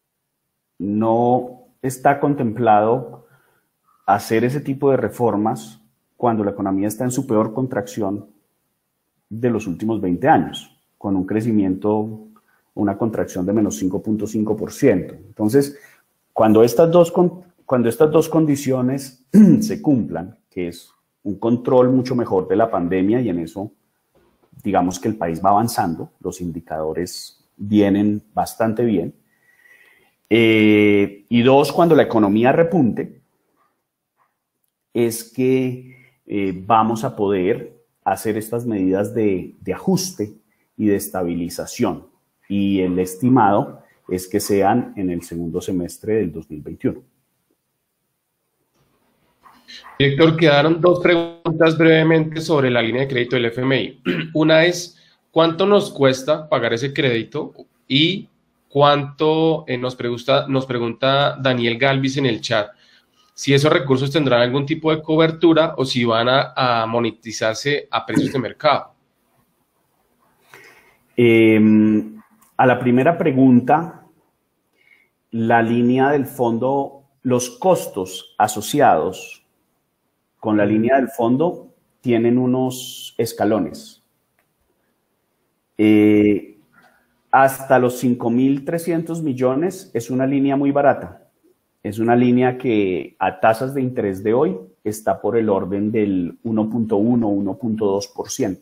No está contemplado hacer ese tipo de reformas cuando la economía está en su peor contracción de los últimos 20 años, con un crecimiento una contracción de menos 5.5%. Entonces, cuando estas dos condiciones se cumplan, que es un control mucho mejor de la pandemia, y en eso digamos que el país va avanzando, los indicadores vienen bastante bien, y dos, cuando la economía repunte, es que vamos a poder hacer estas medidas de ajuste y de estabilización. Y el estimado es que sean en el segundo semestre del 2021. Director, quedaron dos preguntas brevemente sobre la línea de crédito del FMI. Una es, ¿cuánto nos cuesta pagar ese crédito? Y cuánto, nos pregunta Daniel Galvis en el chat, si esos recursos tendrán algún tipo de cobertura o si van a monetizarse a precios de mercado. A la primera pregunta, la línea del fondo, los costos asociados con la línea del fondo tienen unos escalones. Hasta los 5.300 millones es una línea muy barata. Es una línea que a tasas de interés de hoy está por el orden del 1.1, 1.2%.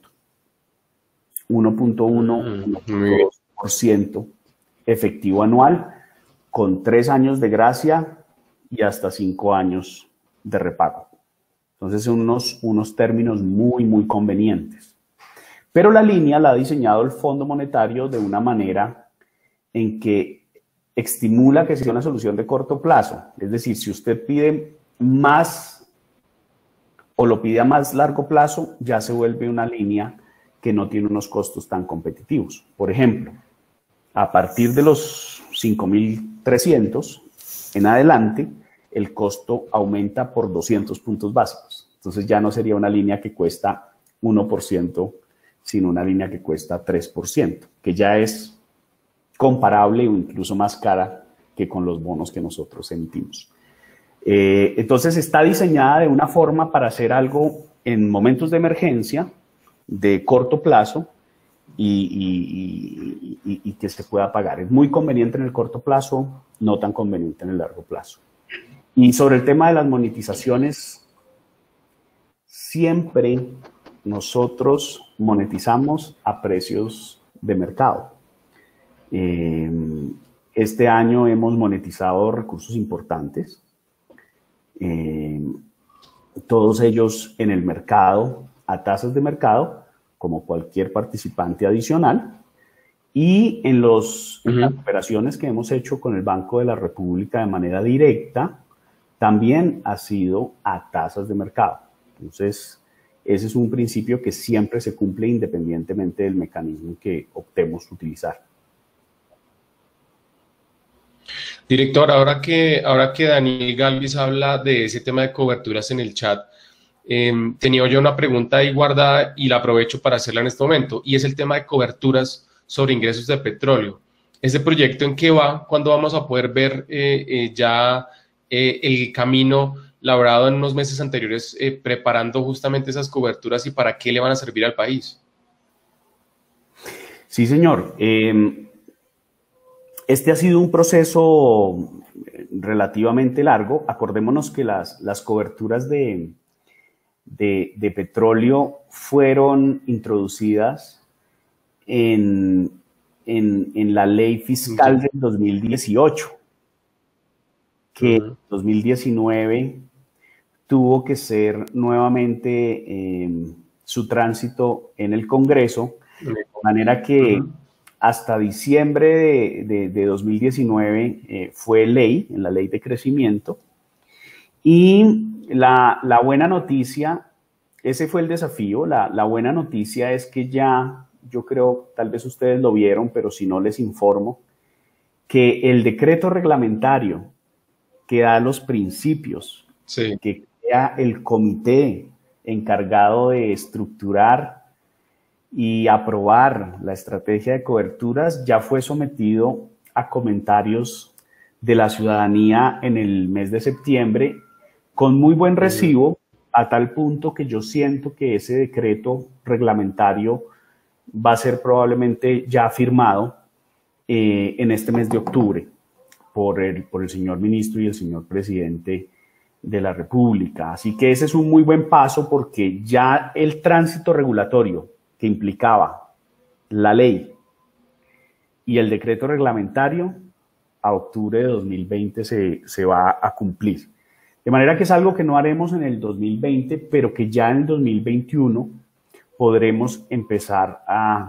1.1, 1.2% efectivo anual, con 3 años de gracia y hasta 5 años de repago. Entonces son unos términos muy, muy convenientes. Pero la línea la ha diseñado el Fondo Monetario de una manera en que estimula que sea una solución de corto plazo. Es decir, si usted pide más o lo pide a más largo plazo, ya se vuelve una línea que no tiene unos costos tan competitivos. Por ejemplo, a partir de los 5.300 en adelante, el costo aumenta por 200 puntos básicos. Entonces ya no sería una línea que cuesta 1%, sino una línea que cuesta 3%, que ya es comparable o incluso más cara que con los bonos que nosotros emitimos. Entonces está diseñada de una forma para hacer algo en momentos de emergencia, de corto plazo, y que se pueda pagar. Es muy conveniente en el corto plazo, no tan conveniente en el largo plazo. Y sobre el tema de las monetizaciones, siempre nosotros monetizamos a precios de mercado. Este año hemos monetizado recursos importantes, todos ellos en el mercado, a tasas de mercado, como cualquier participante adicional, y en las operaciones que hemos hecho con el Banco de la República de manera directa, también ha sido a tasas de mercado. Entonces, ese es un principio que siempre se cumple independientemente del mecanismo que optemos utilizar. Director, ahora que Daniel Galvis habla de ese tema de coberturas en el chat, tenía yo una pregunta ahí guardada y la aprovecho para hacerla en este momento, y es el tema de coberturas sobre ingresos de petróleo. ¿Ese proyecto en qué va? ¿Cuándo vamos a poder ver ya el camino labrado en unos meses anteriores preparando justamente esas coberturas y para qué le van a servir al país? Sí, señor. Este ha sido un proceso relativamente largo. Acordémonos que las coberturas de petróleo fueron introducidas en la ley fiscal del 2018, que en 2019 tuvo que ser nuevamente su tránsito en el Congreso, de manera que hasta diciembre de 2019 fue ley, en la ley de crecimiento. Y la buena noticia, ese fue el desafío, la buena noticia es que ya, yo creo, tal vez ustedes lo vieron, pero si no les informo, que el decreto reglamentario que da los principios, que crea el comité encargado de estructurar y aprobar la estrategia de coberturas, ya fue sometido a comentarios de la ciudadanía en el mes de septiembre, con muy buen recibo, a tal punto que yo siento que ese decreto reglamentario va a ser probablemente ya firmado en este mes de octubre por el señor ministro y el señor presidente de la República. Así que ese es un muy buen paso porque ya el tránsito regulatorio que implicaba la ley y el decreto reglamentario a octubre de 2020 se va a cumplir. De manera que es algo que no haremos en el 2020, pero que ya en el 2021 podremos empezar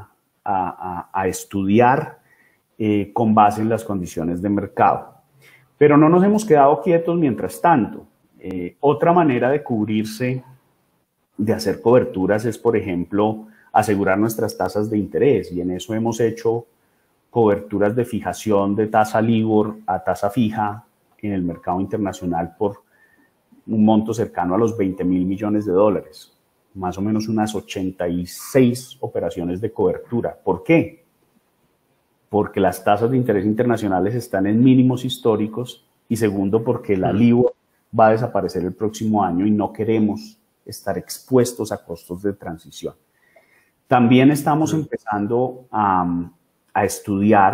a estudiar con base en las condiciones de mercado. Pero no nos hemos quedado quietos mientras tanto. Otra manera de cubrirse, de hacer coberturas es, por ejemplo, asegurar nuestras tasas de interés, y en eso hemos hecho coberturas de fijación de tasa LIBOR a tasa fija en el mercado internacional por un monto cercano a los 20.000 millones de dólares, más o menos unas 86 operaciones de cobertura. ¿Por qué? Porque las tasas de interés internacionales están en mínimos históricos, y segundo, porque la LIBOR va a desaparecer el próximo año y no queremos estar expuestos a costos de transición. También estamos empezando a estudiar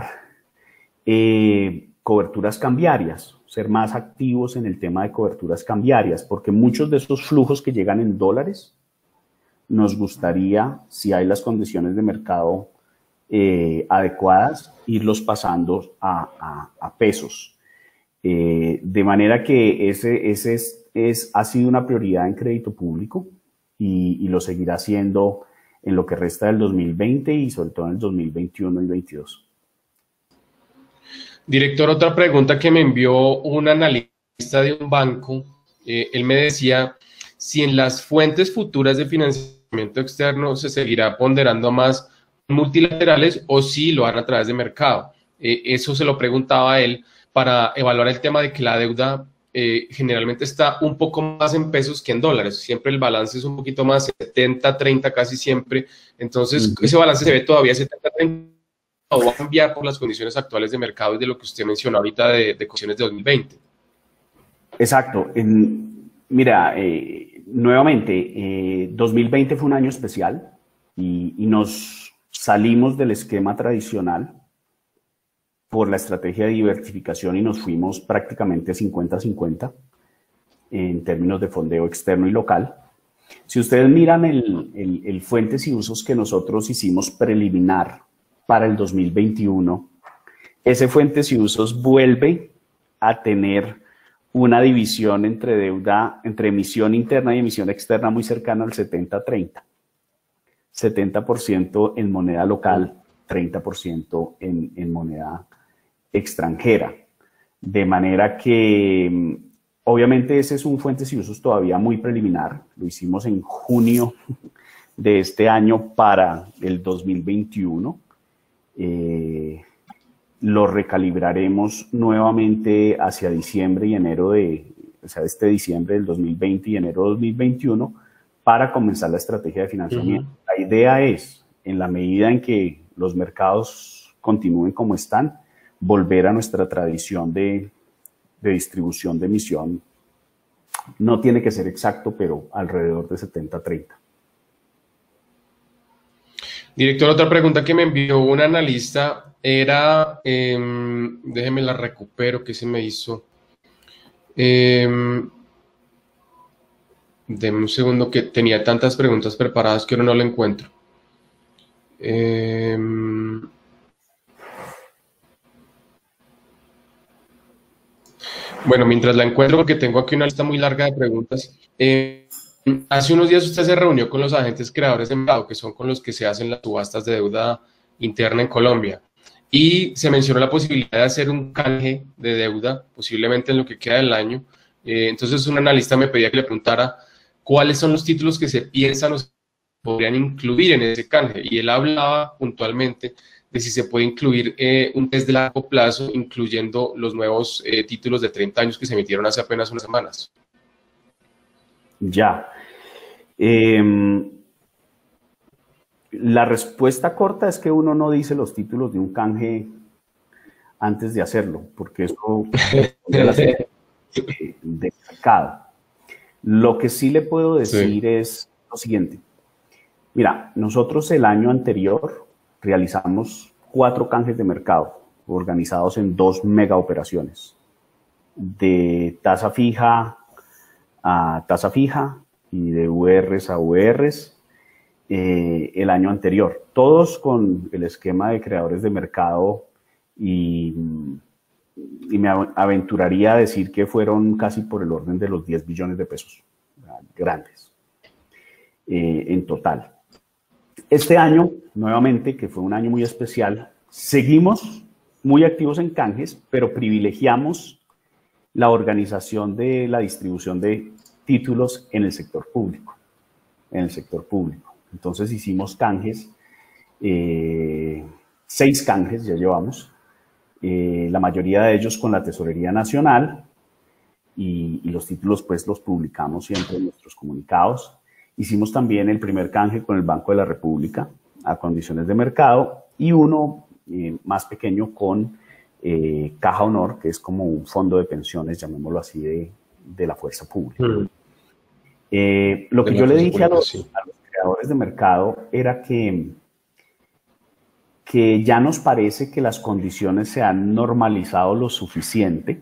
coberturas cambiarias, ser más activos en el tema de coberturas cambiarias, porque muchos de esos flujos que llegan en dólares nos gustaría, si hay las condiciones de mercado adecuadas, irlos pasando a pesos. De manera que ha sido una prioridad en crédito público y lo seguirá siendo en lo que resta del 2020 y sobre todo en el 2021 y 2022. Director, otra pregunta que me envió un analista de un banco. Él me decía si en las fuentes futuras de financiamiento externo se seguirá ponderando más multilaterales o si lo harán a través de mercado. Eso se lo preguntaba a él para evaluar el tema de que la deuda generalmente está un poco más en pesos que en dólares. Siempre el balance es un poquito más 70-30 casi siempre. Entonces, ese balance se ve todavía 70-30 o va a cambiar por las condiciones actuales de mercado y de lo que usted mencionó ahorita de condiciones de 2020. Exacto. Mira, nuevamente, 2020 fue un año especial y nos salimos del esquema tradicional por la estrategia de diversificación y nos fuimos prácticamente 50-50 en términos de fondeo externo y local. Si ustedes miran el fuentes y usos que nosotros hicimos preliminar para el 2021, ese fuentes y usos vuelve a tener una división entre deuda, entre emisión interna y emisión externa muy cercana al 70-30. 70% en moneda local, 30% en moneda extranjera. De manera que, obviamente, ese es un fuentes y usos todavía muy preliminar. Lo hicimos en junio de este año para el 2021. Lo recalibraremos nuevamente hacia diciembre y enero este diciembre del 2020 y enero de 2021 para comenzar la estrategia de financiamiento. La idea es, en la medida en que los mercados continúen como están, volver a nuestra tradición de distribución de emisión. No tiene que ser exacto, pero alrededor de 70-30. Director, otra pregunta que me envió un analista era, déjeme la recupero, que se me hizo. Deme un segundo, que tenía tantas preguntas preparadas que ahora no la encuentro. Bueno, mientras la encuentro, porque tengo aquí una lista muy larga de preguntas. Hace unos días usted se reunió con los agentes creadores de mercado, que son con los que se hacen las subastas de deuda interna en Colombia. Y se mencionó la posibilidad de hacer un canje de deuda, posiblemente en lo que queda del año. Entonces, un analista me pedía que le preguntara cuáles son los títulos que se piensan o se podrían incluir en ese canje. Y él hablaba puntualmente de si se puede incluir un test de largo plazo, incluyendo los nuevos títulos de 30 años que se emitieron hace apenas unas semanas. Ya. La respuesta corta es que uno no dice los títulos de un canje antes de hacerlo, porque eso es de mercado. Lo que sí le puedo decir es lo siguiente. Mira, nosotros el año anterior realizamos 4 canjes de mercado organizados en 2 mega operaciones, de tasa fija a tasa fija y de URs a URs el año anterior, todos con el esquema de creadores de mercado y me aventuraría a decir que fueron casi por el orden de los 10 billones de pesos, grandes, en total. Este año, nuevamente, que fue un año muy especial, seguimos muy activos en canjes, pero privilegiamos la organización de la distribución de títulos en el sector público. Entonces hicimos canjes, 6 canjes ya llevamos, la mayoría de ellos con la Tesorería Nacional, y los títulos pues los publicamos siempre en nuestros comunicados. Hicimos también el primer canje con el Banco de la República a condiciones de mercado, y uno más pequeño con Caja Honor, que es como un fondo de pensiones, llamémoslo así, de la fuerza pública. Lo que yo le dije a los creadores de mercado era que ya nos parece que las condiciones se han normalizado lo suficiente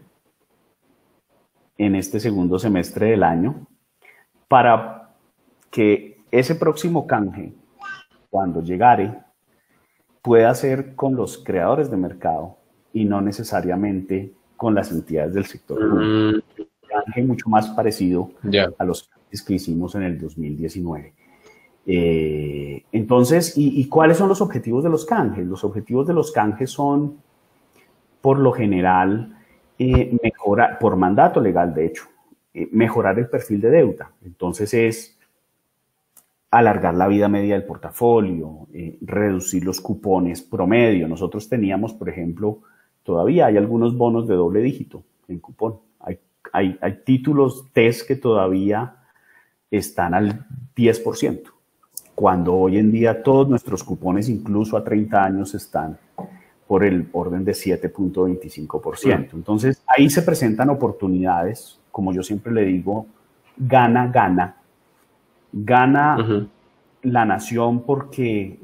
en este segundo semestre del año para que ese próximo canje, cuando llegare, pueda ser con los creadores de mercado y no necesariamente con las entidades del sector público. Un canje mucho más parecido a los canjes que hicimos en el 2019. Entonces, ¿y cuáles son los objetivos de los canjes? Los objetivos de los canjes son, por lo general, mejorar, por mandato legal, de hecho, mejorar el perfil de deuda. Entonces es alargar la vida media del portafolio, reducir los cupones promedio. Nosotros teníamos, por ejemplo, todavía hay algunos bonos de doble dígito en cupón. Hay títulos TES que todavía están al 10%, cuando hoy en día todos nuestros cupones, incluso a 30 años, están por el orden de 7.25%. Entonces, ahí se presentan oportunidades, como yo siempre le digo, gana, gana. Gana la nación porque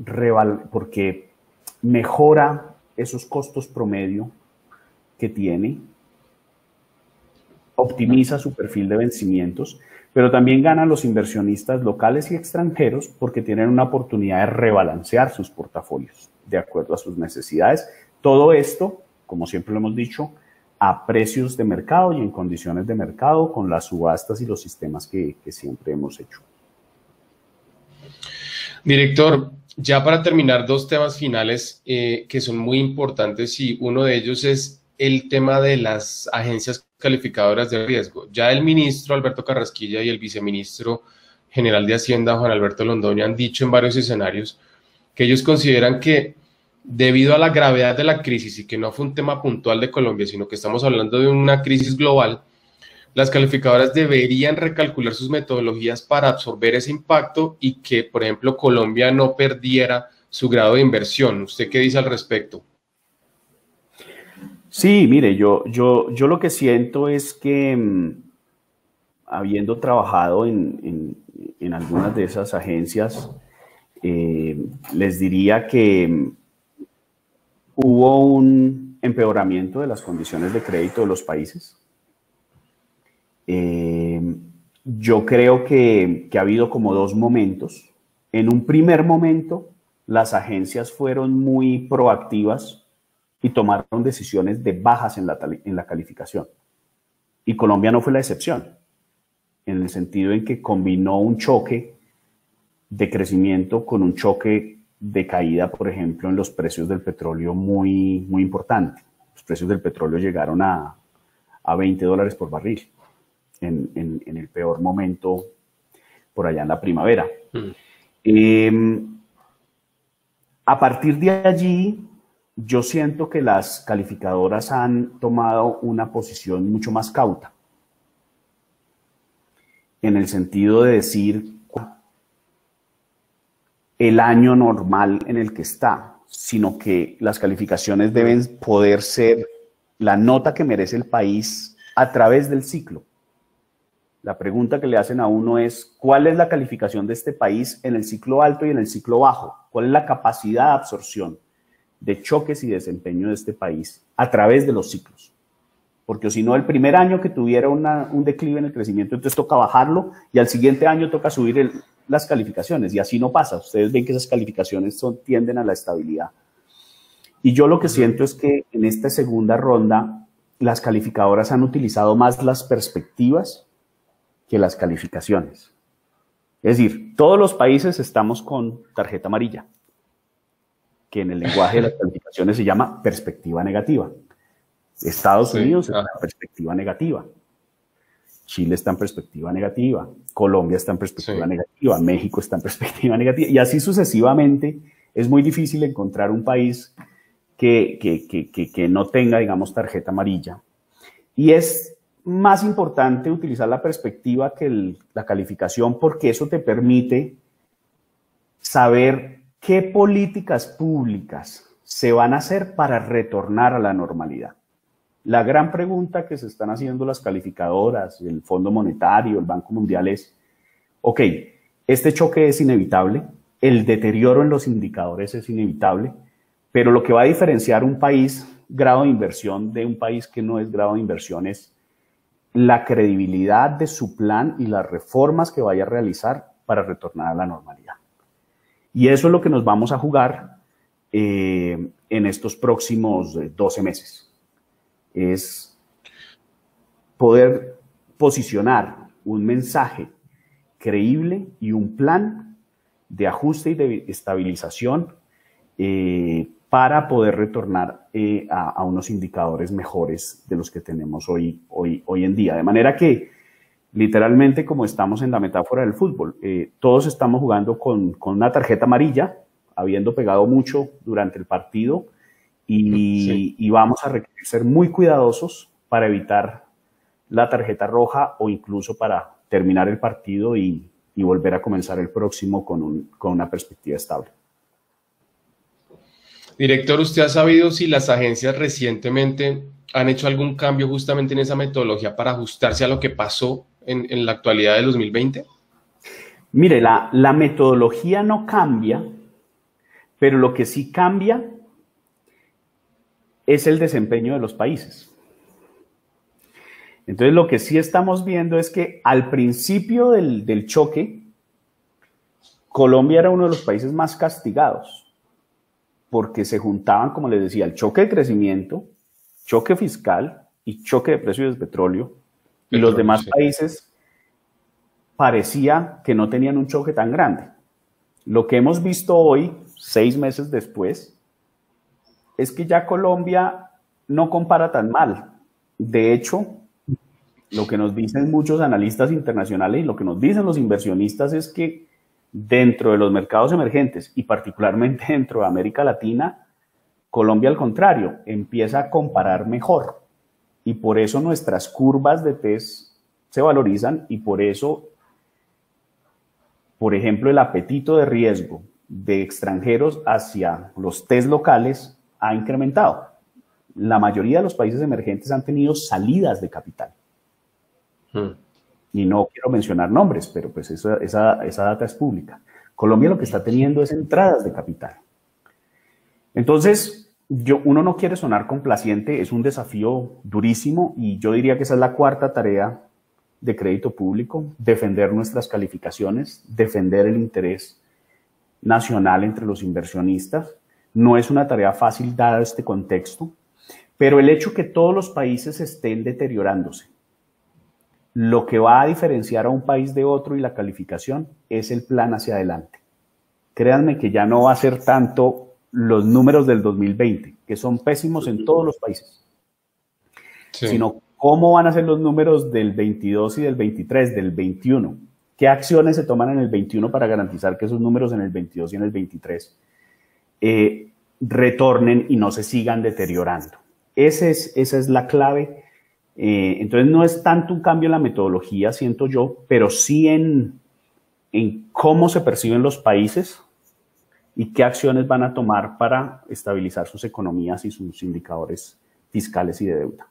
mejora esos costos promedio que tiene, optimiza su perfil de vencimientos, pero también ganan los inversionistas locales y extranjeros porque tienen una oportunidad de rebalancear sus portafolios de acuerdo a sus necesidades. Todo esto, como siempre lo hemos dicho, a precios de mercado y en condiciones de mercado, con las subastas y los sistemas que siempre hemos hecho. Director, ya para terminar, 2 temas finales que son muy importantes, y uno de ellos es el tema de las agencias calificadoras de riesgo. Ya el ministro Alberto Carrasquilla y el viceministro general de Hacienda, Juan Alberto Londoño, han dicho en varios escenarios que ellos consideran que, debido a la gravedad de la crisis y que no fue un tema puntual de Colombia, sino que estamos hablando de una crisis global, las calificadoras deberían recalcular sus metodologías para absorber ese impacto y que, por ejemplo, Colombia no perdiera su grado de inversión. ¿Usted qué dice al respecto? Sí, mire, yo lo que siento es que, habiendo trabajado en algunas de esas agencias, les diría que hubo un empeoramiento de las condiciones de crédito de los países. Yo creo que ha habido como 2 momentos. En un primer momento, las agencias fueron muy proactivas y tomaron decisiones de bajas en la calificación. Y Colombia no fue la excepción, en el sentido en que combinó un choque de crecimiento con un choque de caída, por ejemplo, en los precios del petróleo muy, muy importante. Los precios del petróleo llegaron a $20 por barril en el peor momento por allá en la primavera. A partir de allí, yo siento que las calificadoras han tomado una posición mucho más cauta, en el sentido de decir el año normal en el que está, sino que las calificaciones deben poder ser la nota que merece el país a través del ciclo. La pregunta que le hacen a uno es, ¿cuál es la calificación de este país en el ciclo alto y en el ciclo bajo? ¿Cuál es la capacidad de absorción de choques y desempeño de este país a través de los ciclos. Porque si no, el primer año que tuviera un declive en el crecimiento, entonces toca bajarlo y al siguiente año toca subir las calificaciones, y así no pasa. Ustedes ven que esas calificaciones tienden a la estabilidad. Y yo lo que siento es que en esta segunda ronda las calificadoras han utilizado más las perspectivas que las calificaciones. Es decir, todos los países estamos con tarjeta amarilla, que en el lenguaje de las calificaciones se llama perspectiva negativa. Estados Unidos está en perspectiva negativa. Chile está en perspectiva negativa. Colombia está en perspectiva negativa. México está en perspectiva negativa. Y así sucesivamente. Es muy difícil encontrar un país que no tenga, digamos, tarjeta amarilla. Y es más importante utilizar la perspectiva que la calificación, porque eso te permite saber qué políticas públicas se van a hacer para retornar a la normalidad. La gran pregunta que se están haciendo las calificadoras, el Fondo Monetario, el Banco Mundial es, ok, este choque es inevitable, el deterioro en los indicadores es inevitable, pero lo que va a diferenciar un país grado de inversión de un país que no es grado de inversión es la credibilidad de su plan y las reformas que vaya a realizar para retornar a la normalidad. Y eso es lo que nos vamos a jugar en estos próximos 12 meses. Es poder posicionar un mensaje creíble y un plan de ajuste y de estabilización para poder retornar a unos indicadores mejores de los que tenemos hoy en día. De manera que, literalmente, como estamos en la metáfora del fútbol, todos estamos jugando con una tarjeta amarilla, habiendo pegado mucho durante el partido, y vamos a requerir ser muy cuidadosos para evitar la tarjeta roja o incluso para terminar el partido y volver a comenzar el próximo con una perspectiva estable. Director, ¿usted ha sabido si las agencias recientemente han hecho algún cambio justamente en esa metodología para ajustarse a lo que pasó en la actualidad del 2020? Mire, la metodología no cambia, pero lo que sí cambia es el desempeño de los países. Entonces, lo que sí estamos viendo es que al principio del choque, Colombia era uno de los países más castigados, porque se juntaban, como les decía, el choque de crecimiento, choque fiscal y choque de precios del petróleo, y los demás países parecía que no tenían un choque tan grande. Lo que hemos visto hoy, 6 meses después, es que ya Colombia no compara tan mal. De hecho, lo que nos dicen muchos analistas internacionales y lo que nos dicen los inversionistas es que dentro de los mercados emergentes y particularmente dentro de América Latina, Colombia, al contrario, empieza a comparar mejor. Y por eso nuestras curvas de test se valorizan y por eso, por ejemplo, el apetito de riesgo de extranjeros hacia los test locales ha incrementado. La mayoría de los países emergentes han tenido salidas de capital. Y no quiero mencionar nombres, pero pues esa data es pública. Colombia lo que está teniendo es entradas de capital. Entonces, uno no quiere sonar complaciente, es un desafío durísimo y yo diría que esa es la cuarta tarea de crédito público, defender nuestras calificaciones, defender el interés nacional entre los inversionistas. No es una tarea fácil dado este contexto, pero el hecho que todos los países estén deteriorándose, lo que va a diferenciar a un país de otro y la calificación es el plan hacia adelante. Créanme que ya no va a ser tanto los números del 2020, que son pésimos en todos los países, sino cómo van a ser los números del 22 y del 23, del 21. ¿Qué acciones se toman en el 21 para garantizar que esos números en el 22 y en el 23 retornen y no se sigan deteriorando? Esa es la clave. Entonces no es tanto un cambio en la metodología, siento yo, pero sí en cómo se perciben los países y qué acciones van a tomar para estabilizar sus economías y sus indicadores fiscales y de deuda.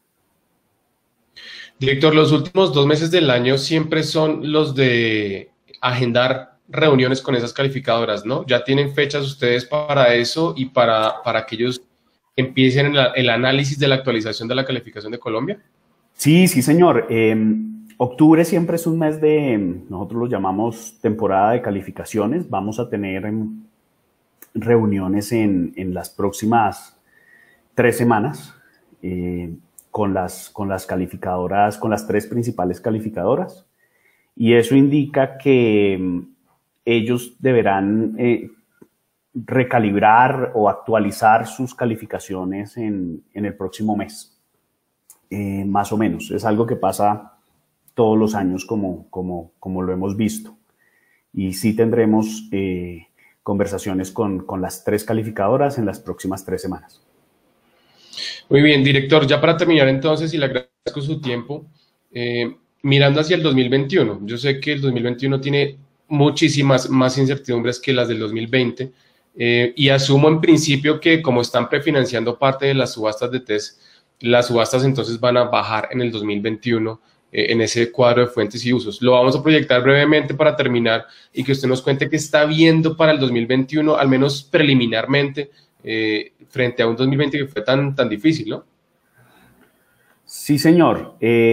Director, los últimos 2 meses del año siempre son los de agendar reuniones con esas calificadoras, ¿no? ¿Ya tienen fechas ustedes para eso y para que ellos empiecen el análisis de la actualización de la calificación de Colombia? Sí, sí, señor. Octubre siempre es un mes nosotros lo llamamos temporada de calificaciones. Vamos a tener reuniones en las próximas 3 semanas con las calificadoras, con las 3 principales calificadoras. Y eso indica que ellos deberán recalibrar o actualizar sus calificaciones en el próximo mes. Más o menos. Es algo que pasa todos los años como lo hemos visto. Y sí tendremos conversaciones con las 3 calificadoras en las próximas 3 semanas. Muy bien, director, ya para terminar entonces, y le agradezco su tiempo, mirando hacia el 2021, yo sé que el 2021 tiene muchísimas más incertidumbres que las del 2020, y asumo en principio que como están prefinanciando parte de las subastas de TES, las subastas entonces van a bajar en el 2021 en ese cuadro de fuentes y usos. Lo vamos a proyectar brevemente para terminar y que usted nos cuente qué está viendo para el 2021, al menos preliminarmente, frente a un 2020 que fue tan difícil, ¿no? Sí, señor.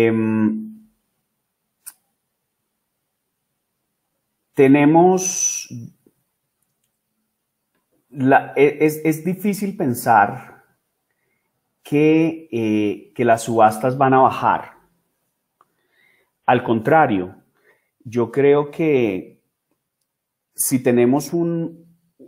Tenemos... es difícil pensar que las subastas van a bajar. Al contrario, yo creo que si tenemos un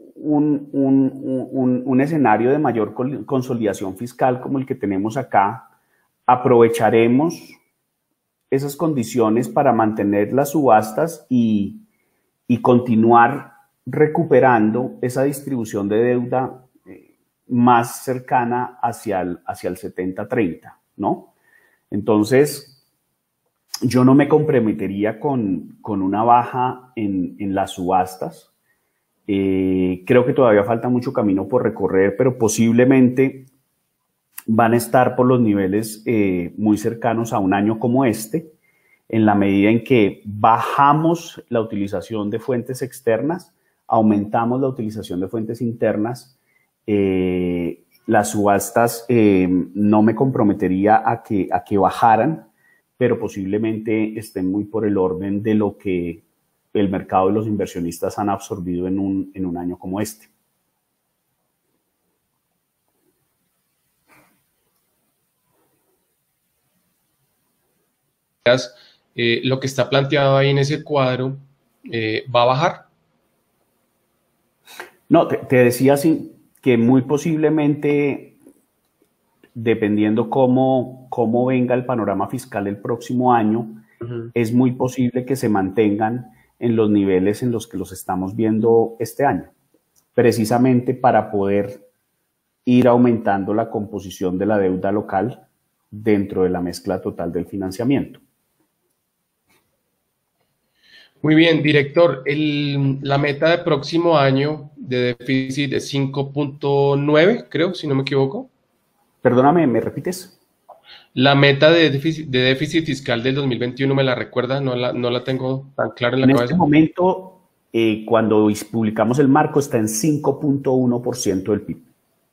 escenario de mayor consolidación fiscal como el que tenemos acá, aprovecharemos esas condiciones para mantener las subastas y continuar recuperando esa distribución de deuda más cercana hacia el 70-30, ¿no? Entonces, yo no me comprometería con una baja en las subastas. Creo que todavía falta mucho camino por recorrer, pero posiblemente van a estar por los niveles muy cercanos a un año como este, en la medida en que bajamos la utilización de fuentes externas, aumentamos la utilización de fuentes internas. Las subastas no me comprometería a que bajaran, pero posiblemente estén muy por el orden de lo que el mercado y los inversionistas han absorbido en un año como este. Lo que está planteado ahí en ese cuadro va a bajar. No, te decía así que muy posiblemente, dependiendo cómo venga el panorama fiscal el próximo año, es muy posible que se mantengan en los niveles en los que los estamos viendo este año, precisamente para poder ir aumentando la composición de la deuda local dentro de la mezcla total del financiamiento. Muy bien, director. La meta de próximo año de déficit es 5.9, creo, si no me equivoco. Perdóname, ¿me repites? La meta de déficit fiscal del 2021, ¿me la recuerda? No la tengo tan clara en la cabeza. En este momento, cuando publicamos el marco, está en 5.1% del PIB.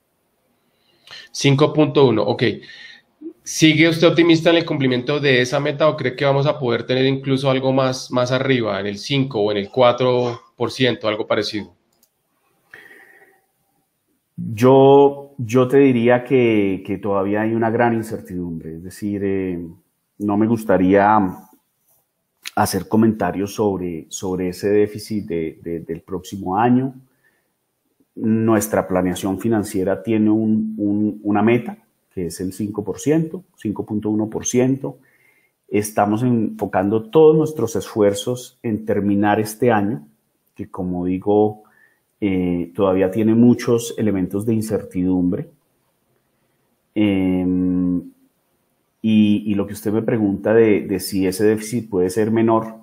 5.1, ok. ¿Sigue usted optimista en el cumplimiento de esa meta o cree que vamos a poder tener incluso algo más arriba, en el 5 o en el 4%, algo parecido? Yo te diría que todavía hay una gran incertidumbre, es decir, no me gustaría hacer comentarios sobre ese déficit del próximo año. Nuestra planeación financiera tiene una meta, que es el 5%, 5.1%. Estamos enfocando todos nuestros esfuerzos en terminar este año, que como digo, todavía tiene muchos elementos de incertidumbre. Y lo que usted me pregunta de si ese déficit puede ser menor,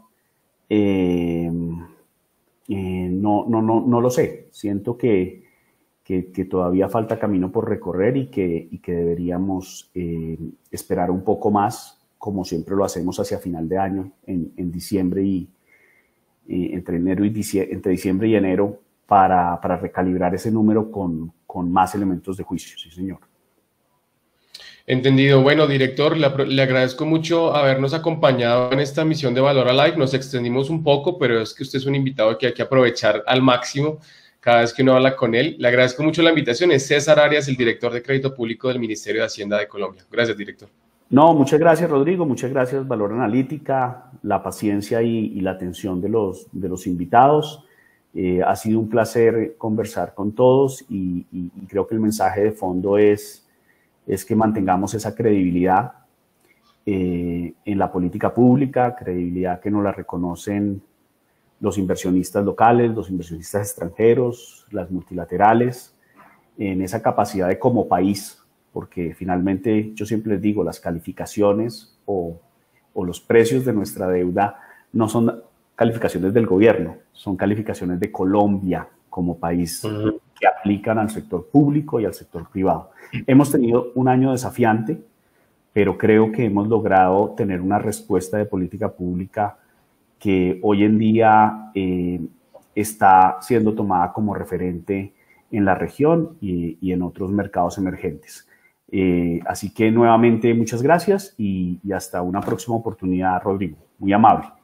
no lo sé. Siento que todavía falta camino por recorrer y que deberíamos esperar un poco más, como siempre lo hacemos hacia final de año, en diciembre entre diciembre y enero para recalibrar ese número con más elementos de juicio. Sí, señor. Entendido. Bueno, director, le agradezco mucho habernos acompañado en esta misión de Valora Live. Nos extendimos un poco, pero es que usted es un invitado que hay que aprovechar al máximo cada vez que uno habla con él. Le agradezco mucho la invitación. Es César Arias, el director de Crédito Público del Ministerio de Hacienda de Colombia. Gracias, director. No, muchas gracias, Rodrigo. Muchas gracias, Valora Analítica, la paciencia y la atención de los invitados. Ha sido un placer conversar con todos y creo que el mensaje de fondo es que mantengamos esa credibilidad en la política pública, credibilidad que nos la reconocen los inversionistas locales, los inversionistas extranjeros, las multilaterales, en esa capacidad de como país, porque finalmente yo siempre les digo, las calificaciones o los precios de nuestra deuda no son calificaciones del gobierno, son calificaciones de Colombia como país que aplican al sector público y al sector privado. Hemos tenido un año desafiante, pero creo que hemos logrado tener una respuesta de política pública que hoy en día está siendo tomada como referente en la región y en otros mercados emergentes. Así que nuevamente muchas gracias y hasta una próxima oportunidad, Rodrigo. Muy amable.